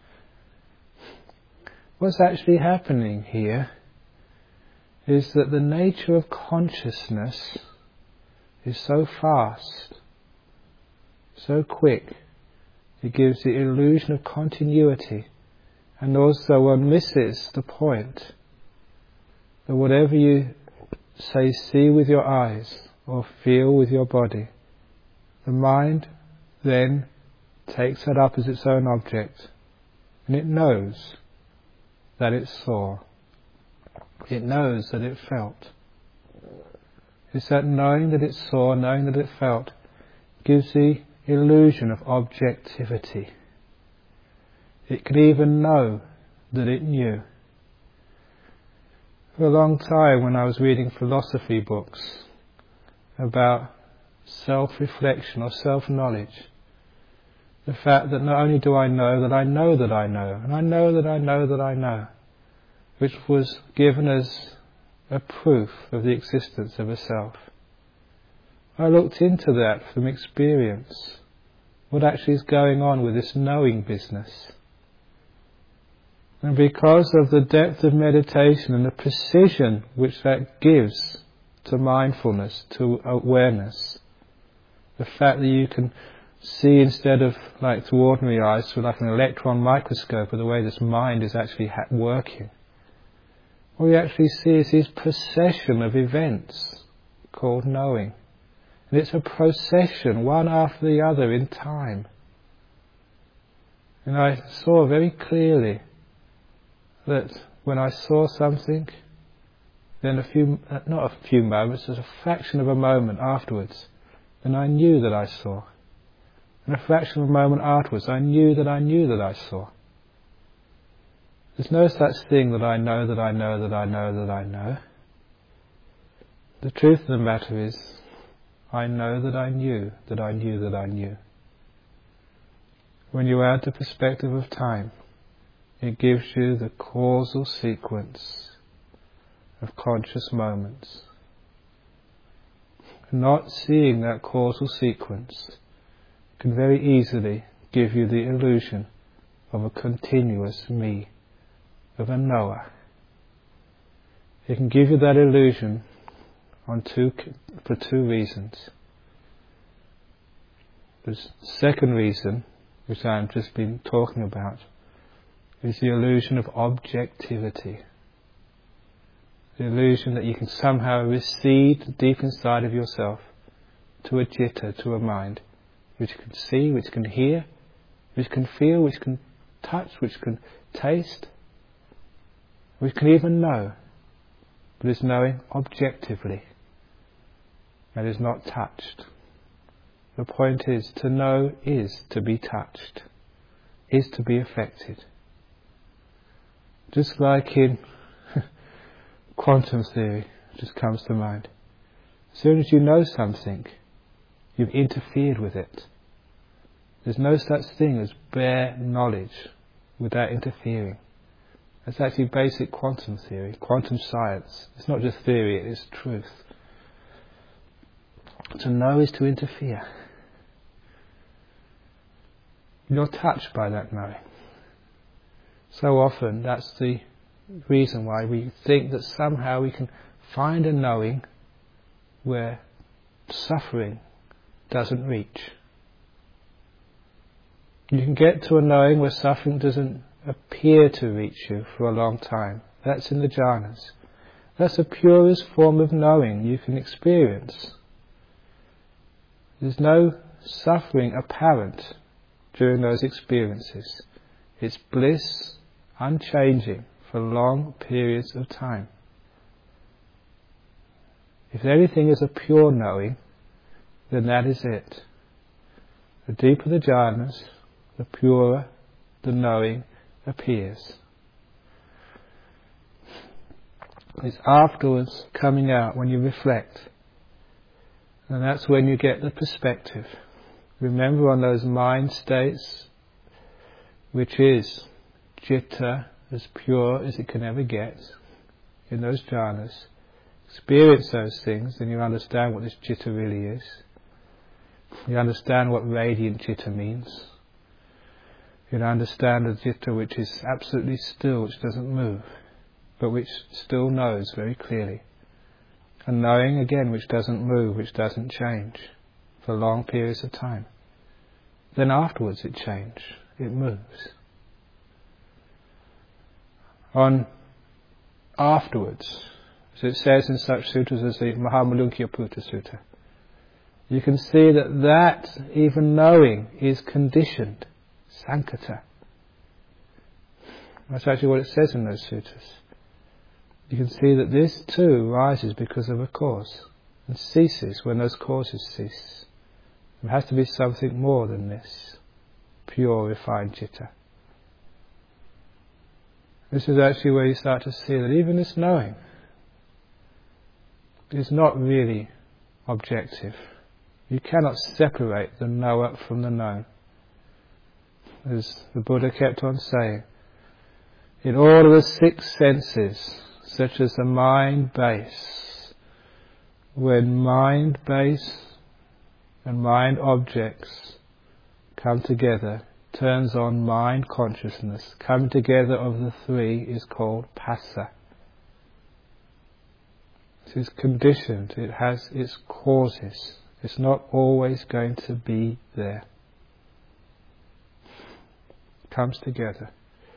What's actually happening here is that the nature of consciousness is so fast, so quick, it gives the illusion of continuity, and also one misses the point that whatever you say, see with your eyes or feel with your body, the mind then takes that up as its own object, and it knows that it saw. It knows that it felt. It's that knowing that it saw, knowing that it felt, gives the illusion of objectivity. It can even know that it knew. For a long time, when I was reading philosophy books about self-reflection or self-knowledge, the fact that not only do I know that I know that I know, and I know that I know that I know, which was given as a proof of the existence of a self. I looked into that from experience, what actually is going on with this knowing business. And because of the depth of meditation and the precision which that gives to mindfulness, to awareness, the fact that you can see instead of like through ordinary eyes, through like an electron microscope of the way this mind is actually working, what we actually see is this procession of events called knowing. And it's a procession, one after the other in time. And I saw very clearly that when I saw something, then not a few moments, just a fraction of a moment afterwards, then I knew that I saw. And a fraction of a moment afterwards, I knew that I knew that I saw. There's no such thing that I know that I know that I know that I know. The truth of the matter is, I know that I knew that I knew that I knew. When you add the perspective of time, it gives you the causal sequence of conscious moments. Not seeing that causal sequence can very easily give you the illusion of a continuous me, of a knower. It can give you that illusion for two reasons. The second reason, which I've just been talking about, is the illusion of objectivity. The illusion that you can somehow recede deep inside of yourself to a jitta, to a mind, which can see, which can hear, which can feel, which can touch, which can taste, which can even know, but is knowing objectively and is not touched. The point is, to know is to be touched, is to be affected. Just like in quantum theory, just comes to mind. As soon as you know something, you've interfered with it. There's no such thing as bare knowledge without interfering. That's actually basic quantum theory, quantum science. It's not just theory, it is truth. To know is to interfere. You're touched by that knowing. So often that's the reason why we think that somehow we can find a knowing where suffering doesn't reach. You can get to a knowing where suffering doesn't appear to reach you for a long time. That's in the jhanas. That's the purest form of knowing you can experience. There's no suffering apparent during those experiences. It's bliss, unchanging for long periods of time. If everything is a pure knowing, then that is it. The deeper the jhanas, the purer the knowing appears. It's afterwards coming out when you reflect, and that's when you get the perspective. Remember, on those mind states, which is citta, as pure as it can ever get, in those jhanas, experience those things, then you understand what this citta really is. You understand what radiant citta means. You understand a citta which is absolutely still, which doesn't move, but which still knows very clearly. And knowing again which doesn't move, which doesn't change for long periods of time. Then afterwards it changes, it moves. On afterwards, as it says in such sutras as the Mahamalunkyaputta Sutta, you can see that even knowing is conditioned, sankata. That's actually what it says in those sutras. You can see that this too rises because of a cause and ceases when those causes cease. There has to be something more than this pure, refined citta. This is actually where you start to see that even this knowing is not really objective. You cannot separate the knower from the known. As the Buddha kept on saying, in all of the six senses, such as the mind base, when mind base and mind objects come together, turns on mind consciousness, come together of the three is called phassa. It is conditioned, it has its causes. It's not always going to be there. It comes together.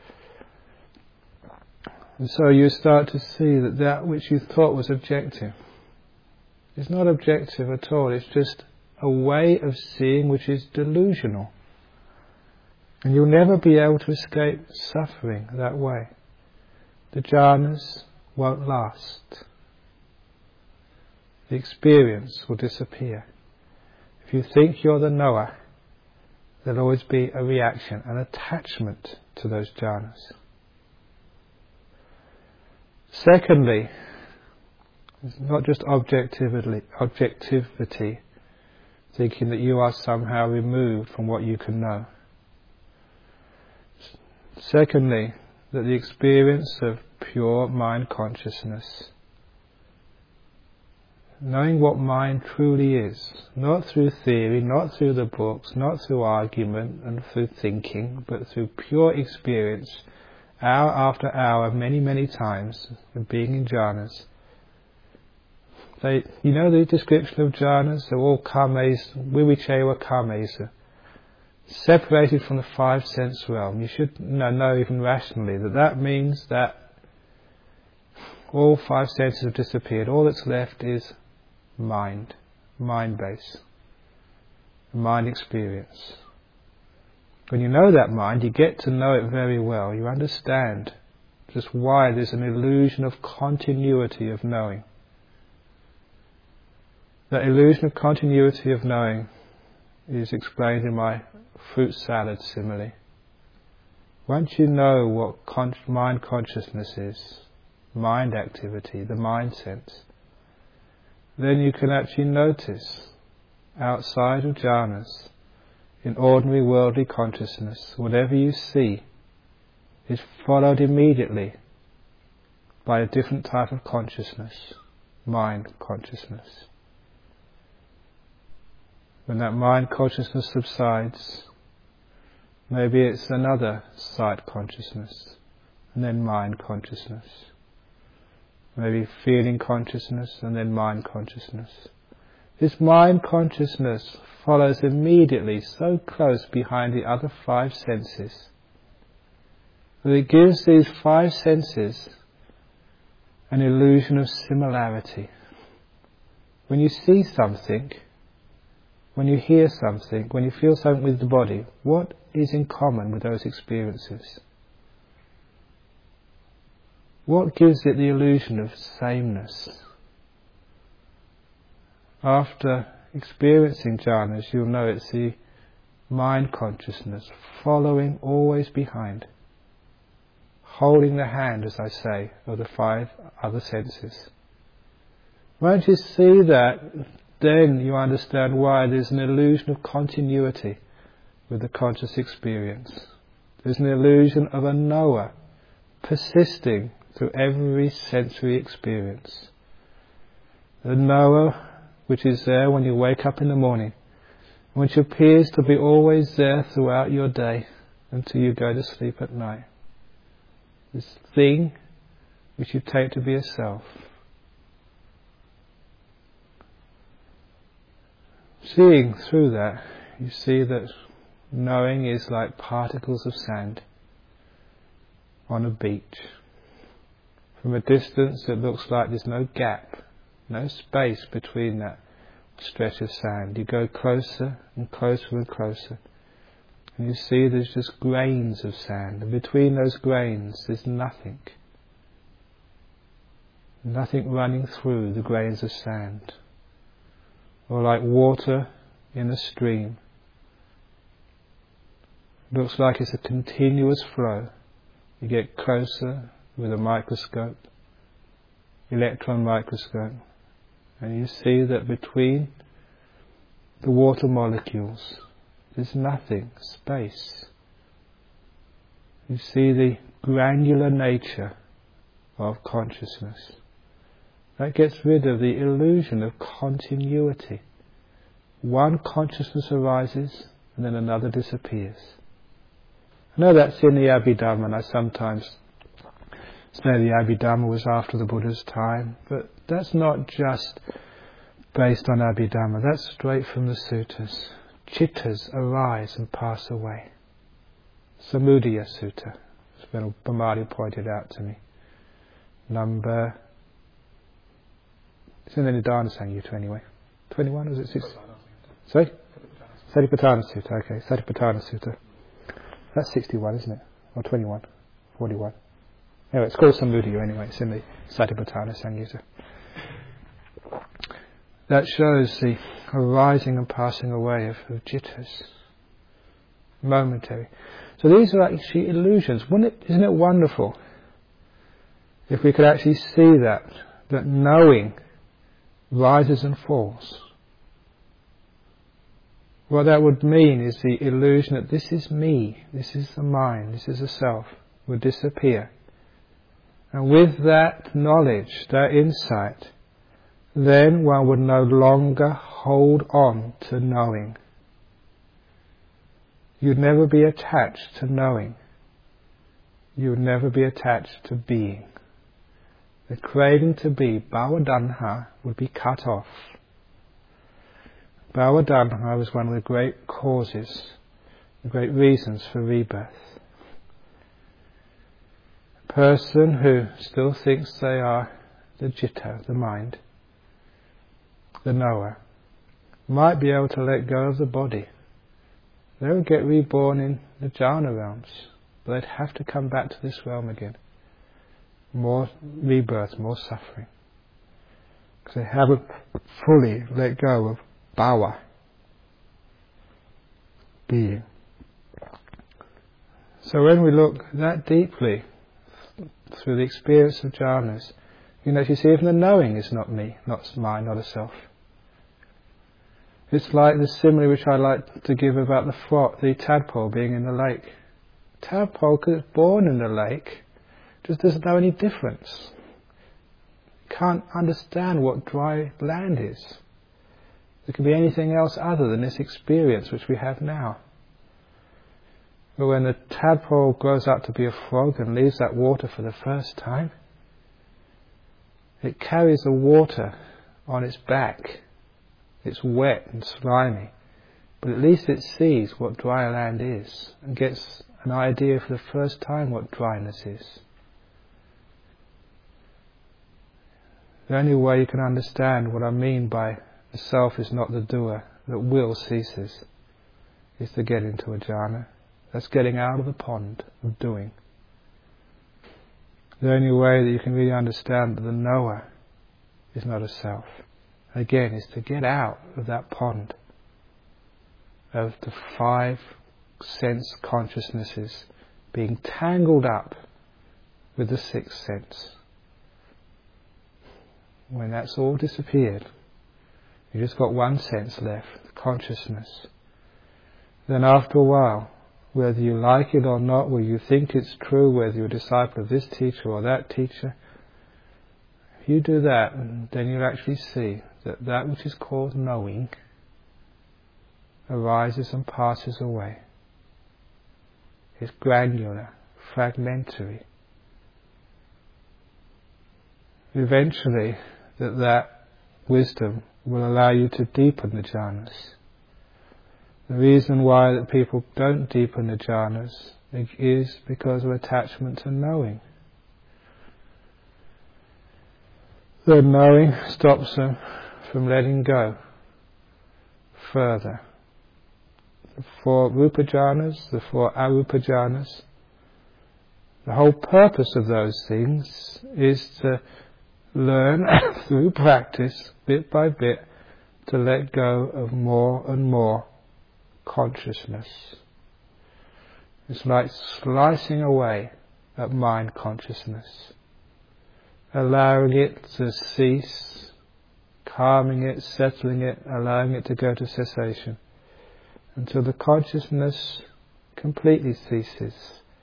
And so you start to see that which you thought was objective is not objective at all. It's just a way of seeing which is delusional. And you'll never be able to escape suffering that way. The jhanas won't last. The experience will disappear. If you think you're the knower, there'll always be a reaction, an attachment to those jhanas. Secondly, it's not just objectivity, thinking that you are somehow removed from what you can know. Secondly, that the experience of pure mind consciousness, knowing what mind truly is, not through theory, not through the books, not through argument and through thinking, but through pure experience, hour after hour, many, many times, of being in jhanas. You know the description of jhanas? They're all kames, vivichewa kamesa, separated from the five sense realm. You should know even rationally that means that all five senses have disappeared. All that's left is mind base, mind experience. When you know that mind, you get to know it very well. You understand just why there's an illusion of continuity of knowing. That illusion of continuity of knowing is explained in my fruit salad simile. Once you know what mind consciousness is, mind activity, the mind sense, then you can actually notice outside of jhanas, in ordinary worldly consciousness, whatever you see is followed immediately by a different type of consciousness, mind consciousness. When that mind consciousness subsides, maybe it's another sight consciousness, and then mind consciousness. Maybe feeling consciousness, and then mind consciousness. This mind consciousness follows immediately, so close behind the other five senses, that it gives these five senses an illusion of similarity. When you see something, when you hear something, when you feel something with the body, what is in common with those experiences? What gives it the illusion of sameness? After experiencing jhanas, you'll know it's the mind consciousness following always behind, holding the hand, as I say, of the five other senses. Once you see that, then you understand why there's an illusion of continuity with the conscious experience. There's an illusion of a knower persisting through every sensory experience. The knower which is there when you wake up in the morning, which appears to be always there throughout your day until you go to sleep at night. This thing which you take to be a self. Seeing through that, you see that knowing is like particles of sand on a beach. From a distance it looks like there's no gap, no space between that stretch of sand. You go closer and closer and closer, and you see there's just grains of sand, and between those grains there's nothing. Nothing running through the grains of sand. Or like water in a stream. Looks like it's a continuous flow. You get closer with a microscope, electron microscope, and you see that between the water molecules there's nothing, space. You see the granular nature of consciousness. That gets rid of the illusion of continuity. One consciousness arises and then another disappears. I know that's in the Abhidhamma, and I sometimes say the Abhidhamma was after the Buddha's time, but that's not just based on Abhidhamma, that's straight from the suttas. Chittas arise and pass away. Samudaya Sutta, as Venerable Bhamari pointed out to me. It's in the Nidana Samyutta anyway. 21, was it 6? Sorry? Satipatthana Sutta, okay. Satipatthana Sutta. That's 61, isn't it? Or 21? 41. Anyway, it's called Samudaya anyway. It's in the Satipatthana Samyutta. That shows the arising and passing away of jittas. Momentary. So these are actually illusions. Isn't it wonderful if we could actually see that knowing rises and falls? What that would mean is the illusion that this is me, this is the mind, this is the self, would disappear. And with that knowledge, that insight, then one would no longer hold on to knowing. You'd never be attached to knowing. You would never be attached to being. The craving to be, bhava-tanha, would be cut off. Bhava-tanha was one of the great causes, the great reasons for rebirth. A person who still thinks they are the citta, the mind, the knower, might be able to let go of the body. They would get reborn in the jhana realms, but they'd have to come back to this realm again. More rebirth, more suffering. Because they haven't fully let go of bhava, being. So when we look that deeply through the experience of jhanas, you know, you see even the knowing is not me, not mine, not a self. It's like the simile which I like to give about the tadpole being in the lake. Tadpole, because it's born in the lake, just doesn't know any difference. Can't understand what dry land is. It can be anything else other than this experience which we have now. But when the tadpole grows up to be a frog and leaves that water for the first time, it carries the water on its back. It's wet and slimy, but at least it sees what dry land is and gets an idea for the first time what dryness is. The only way you can understand what I mean by the self is not the doer, that will ceases, is to get into a jhana. That's getting out of the pond of doing. The only way that you can really understand that the knower is not a self, again, is to get out of that pond of the 5 sense consciousnesses being tangled up with the 6th sense. When that's all disappeared, you just got one sense left, consciousness. Then after a while, whether you like it or not, whether you think it's true, whether you're a disciple of this teacher or that teacher, If you do that, then you'll actually see that that which is called knowing arises and passes away. It's granular, fragmentary. Eventually, that wisdom will allow you to deepen the jhanas. The reason why that people don't deepen the jhanas is because of attachment to knowing. The knowing stops them from letting go further. The 4 rupa jhanas, the 4 arupa jhanas, the whole purpose of those things is to learn through practice, bit by bit, to let go of more and more consciousness. It's like slicing away at mind consciousness, allowing it to cease, calming it, settling it, allowing it to go to cessation, until the consciousness completely ceases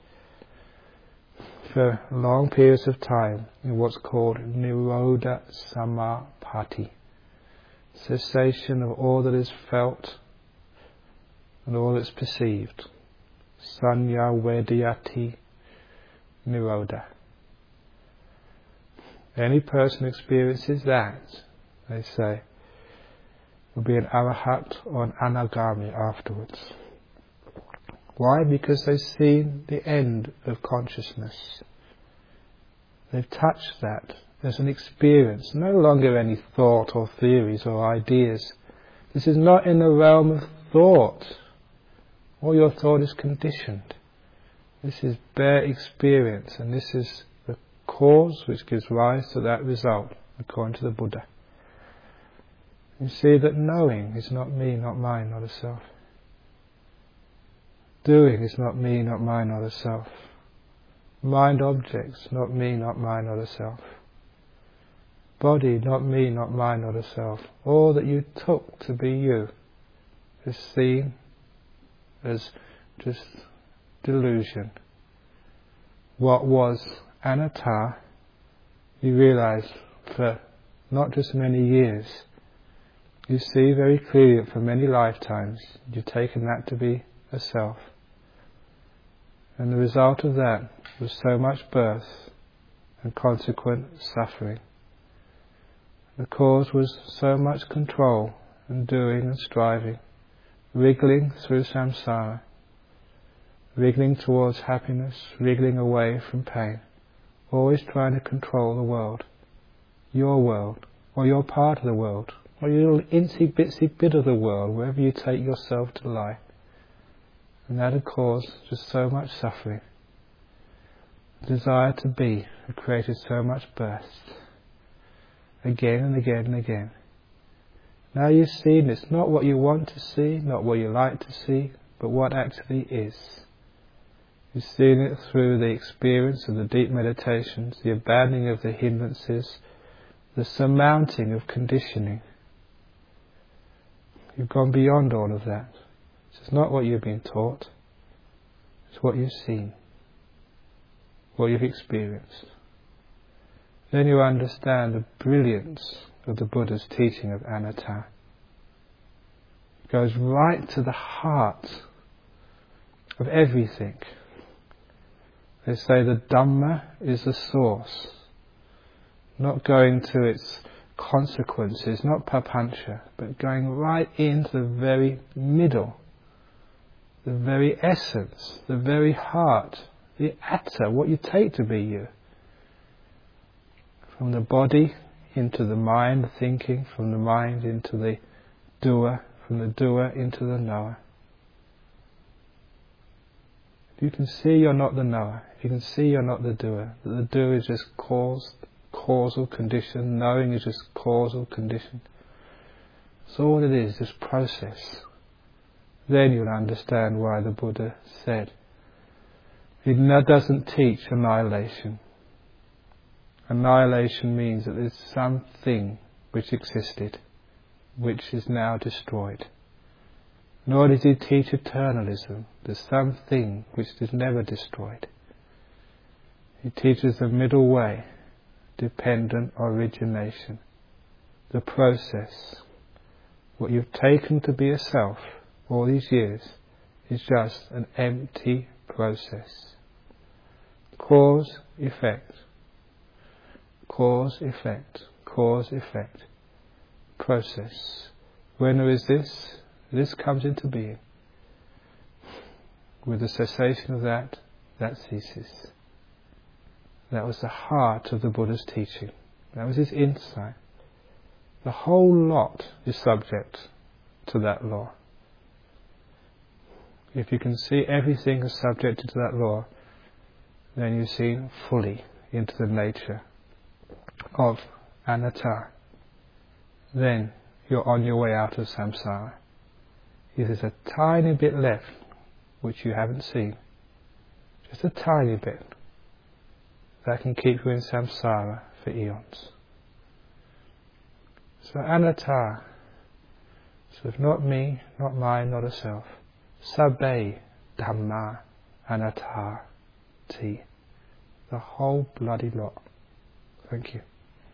for long periods of time in what's called Nirodha Samapatti, cessation of all that is felt and all that's perceived. Sanya Vedayati Nirodha. Any person who experiences that, they say, will be an arahat or an anagami afterwards. Why? Because they've seen the end of consciousness. They've touched that as an experience, no longer any thought or theories or ideas. This is not in the realm of thought. All your thought is conditioned. This is bare experience, and this is the cause which gives rise to that result, according to the Buddha. You see that knowing is not me, not mine, not a self. Doing is not me, not mine, not a self. Mind objects, not me, not mine, not a self. Body, not me, not mine, not a self. All that you took to be you is seen as just delusion. What was anatta, you realize for not just many years, you see very clearly that for many lifetimes you've taken that to be a self. And the result of that was so much birth and consequent suffering. The cause was so much control and doing and striving, wriggling through samsara, wriggling towards happiness, wriggling away from pain, always trying to control the world, or your part of the world, or your little incy bitsy bit of the world, wherever you take yourself to lie. And that had caused just so much suffering. The desire to be had created so much birth, again and again and again. Now you've seen it's not what you want to see, not what you like to see, but what actually is. You've seen it through the experience of the deep meditations, the abandoning of the hindrances, the surmounting of conditioning. You've gone beyond all of that. It's not what you've been taught, it's what you've seen, what you've experienced. Then you understand the brilliance of the Buddha's teaching of anatta. It goes right to the heart of everything. They say the Dhamma is the source, not going to its consequences, not papancha, but going right into the very middle, the very essence, the very heart, the atta, what you take to be you. From the body into the mind, thinking, from the mind into the doer, from the doer into the knower. If you can see you're not the knower, if you can see you're not the doer, that the doer is just causal condition, knowing is just causal condition. So all it is, this process. Then you'll understand why the Buddha said, he doesn't teach annihilation. Annihilation means that there's something which existed, which is now destroyed. Nor does he teach eternalism. There's something which is never destroyed. He teaches the middle way, dependent origination. The process, what you've taken to be a self all these years, is just an empty process. Cause, effect. Cause, effect. Cause, effect. Process. When there is this, this comes into being. With the cessation of that, that ceases. That was the heart of the Buddha's teaching. That was his insight. The whole lot is subject to that law. If you can see everything as subjected to that law, then you've seen fully into the nature of anatta. Then you're on your way out of samsara. If there's a tiny bit left which you haven't seen, just a tiny bit, that can keep you in samsara for eons. So anatta, so if not me, not mine, not a self, sabbe dhamma anatta ti, the whole bloody lot. Thank you.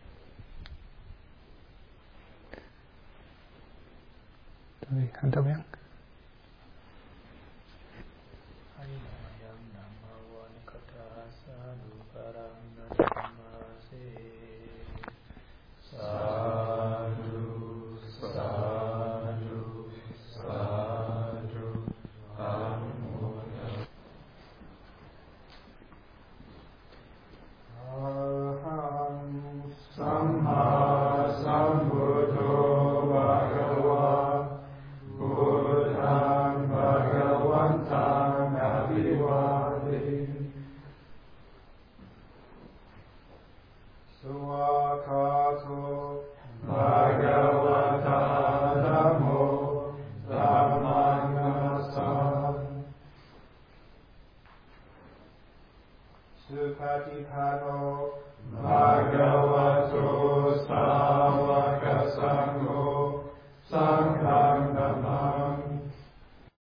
Hand up, young. Supatipano Bhagavata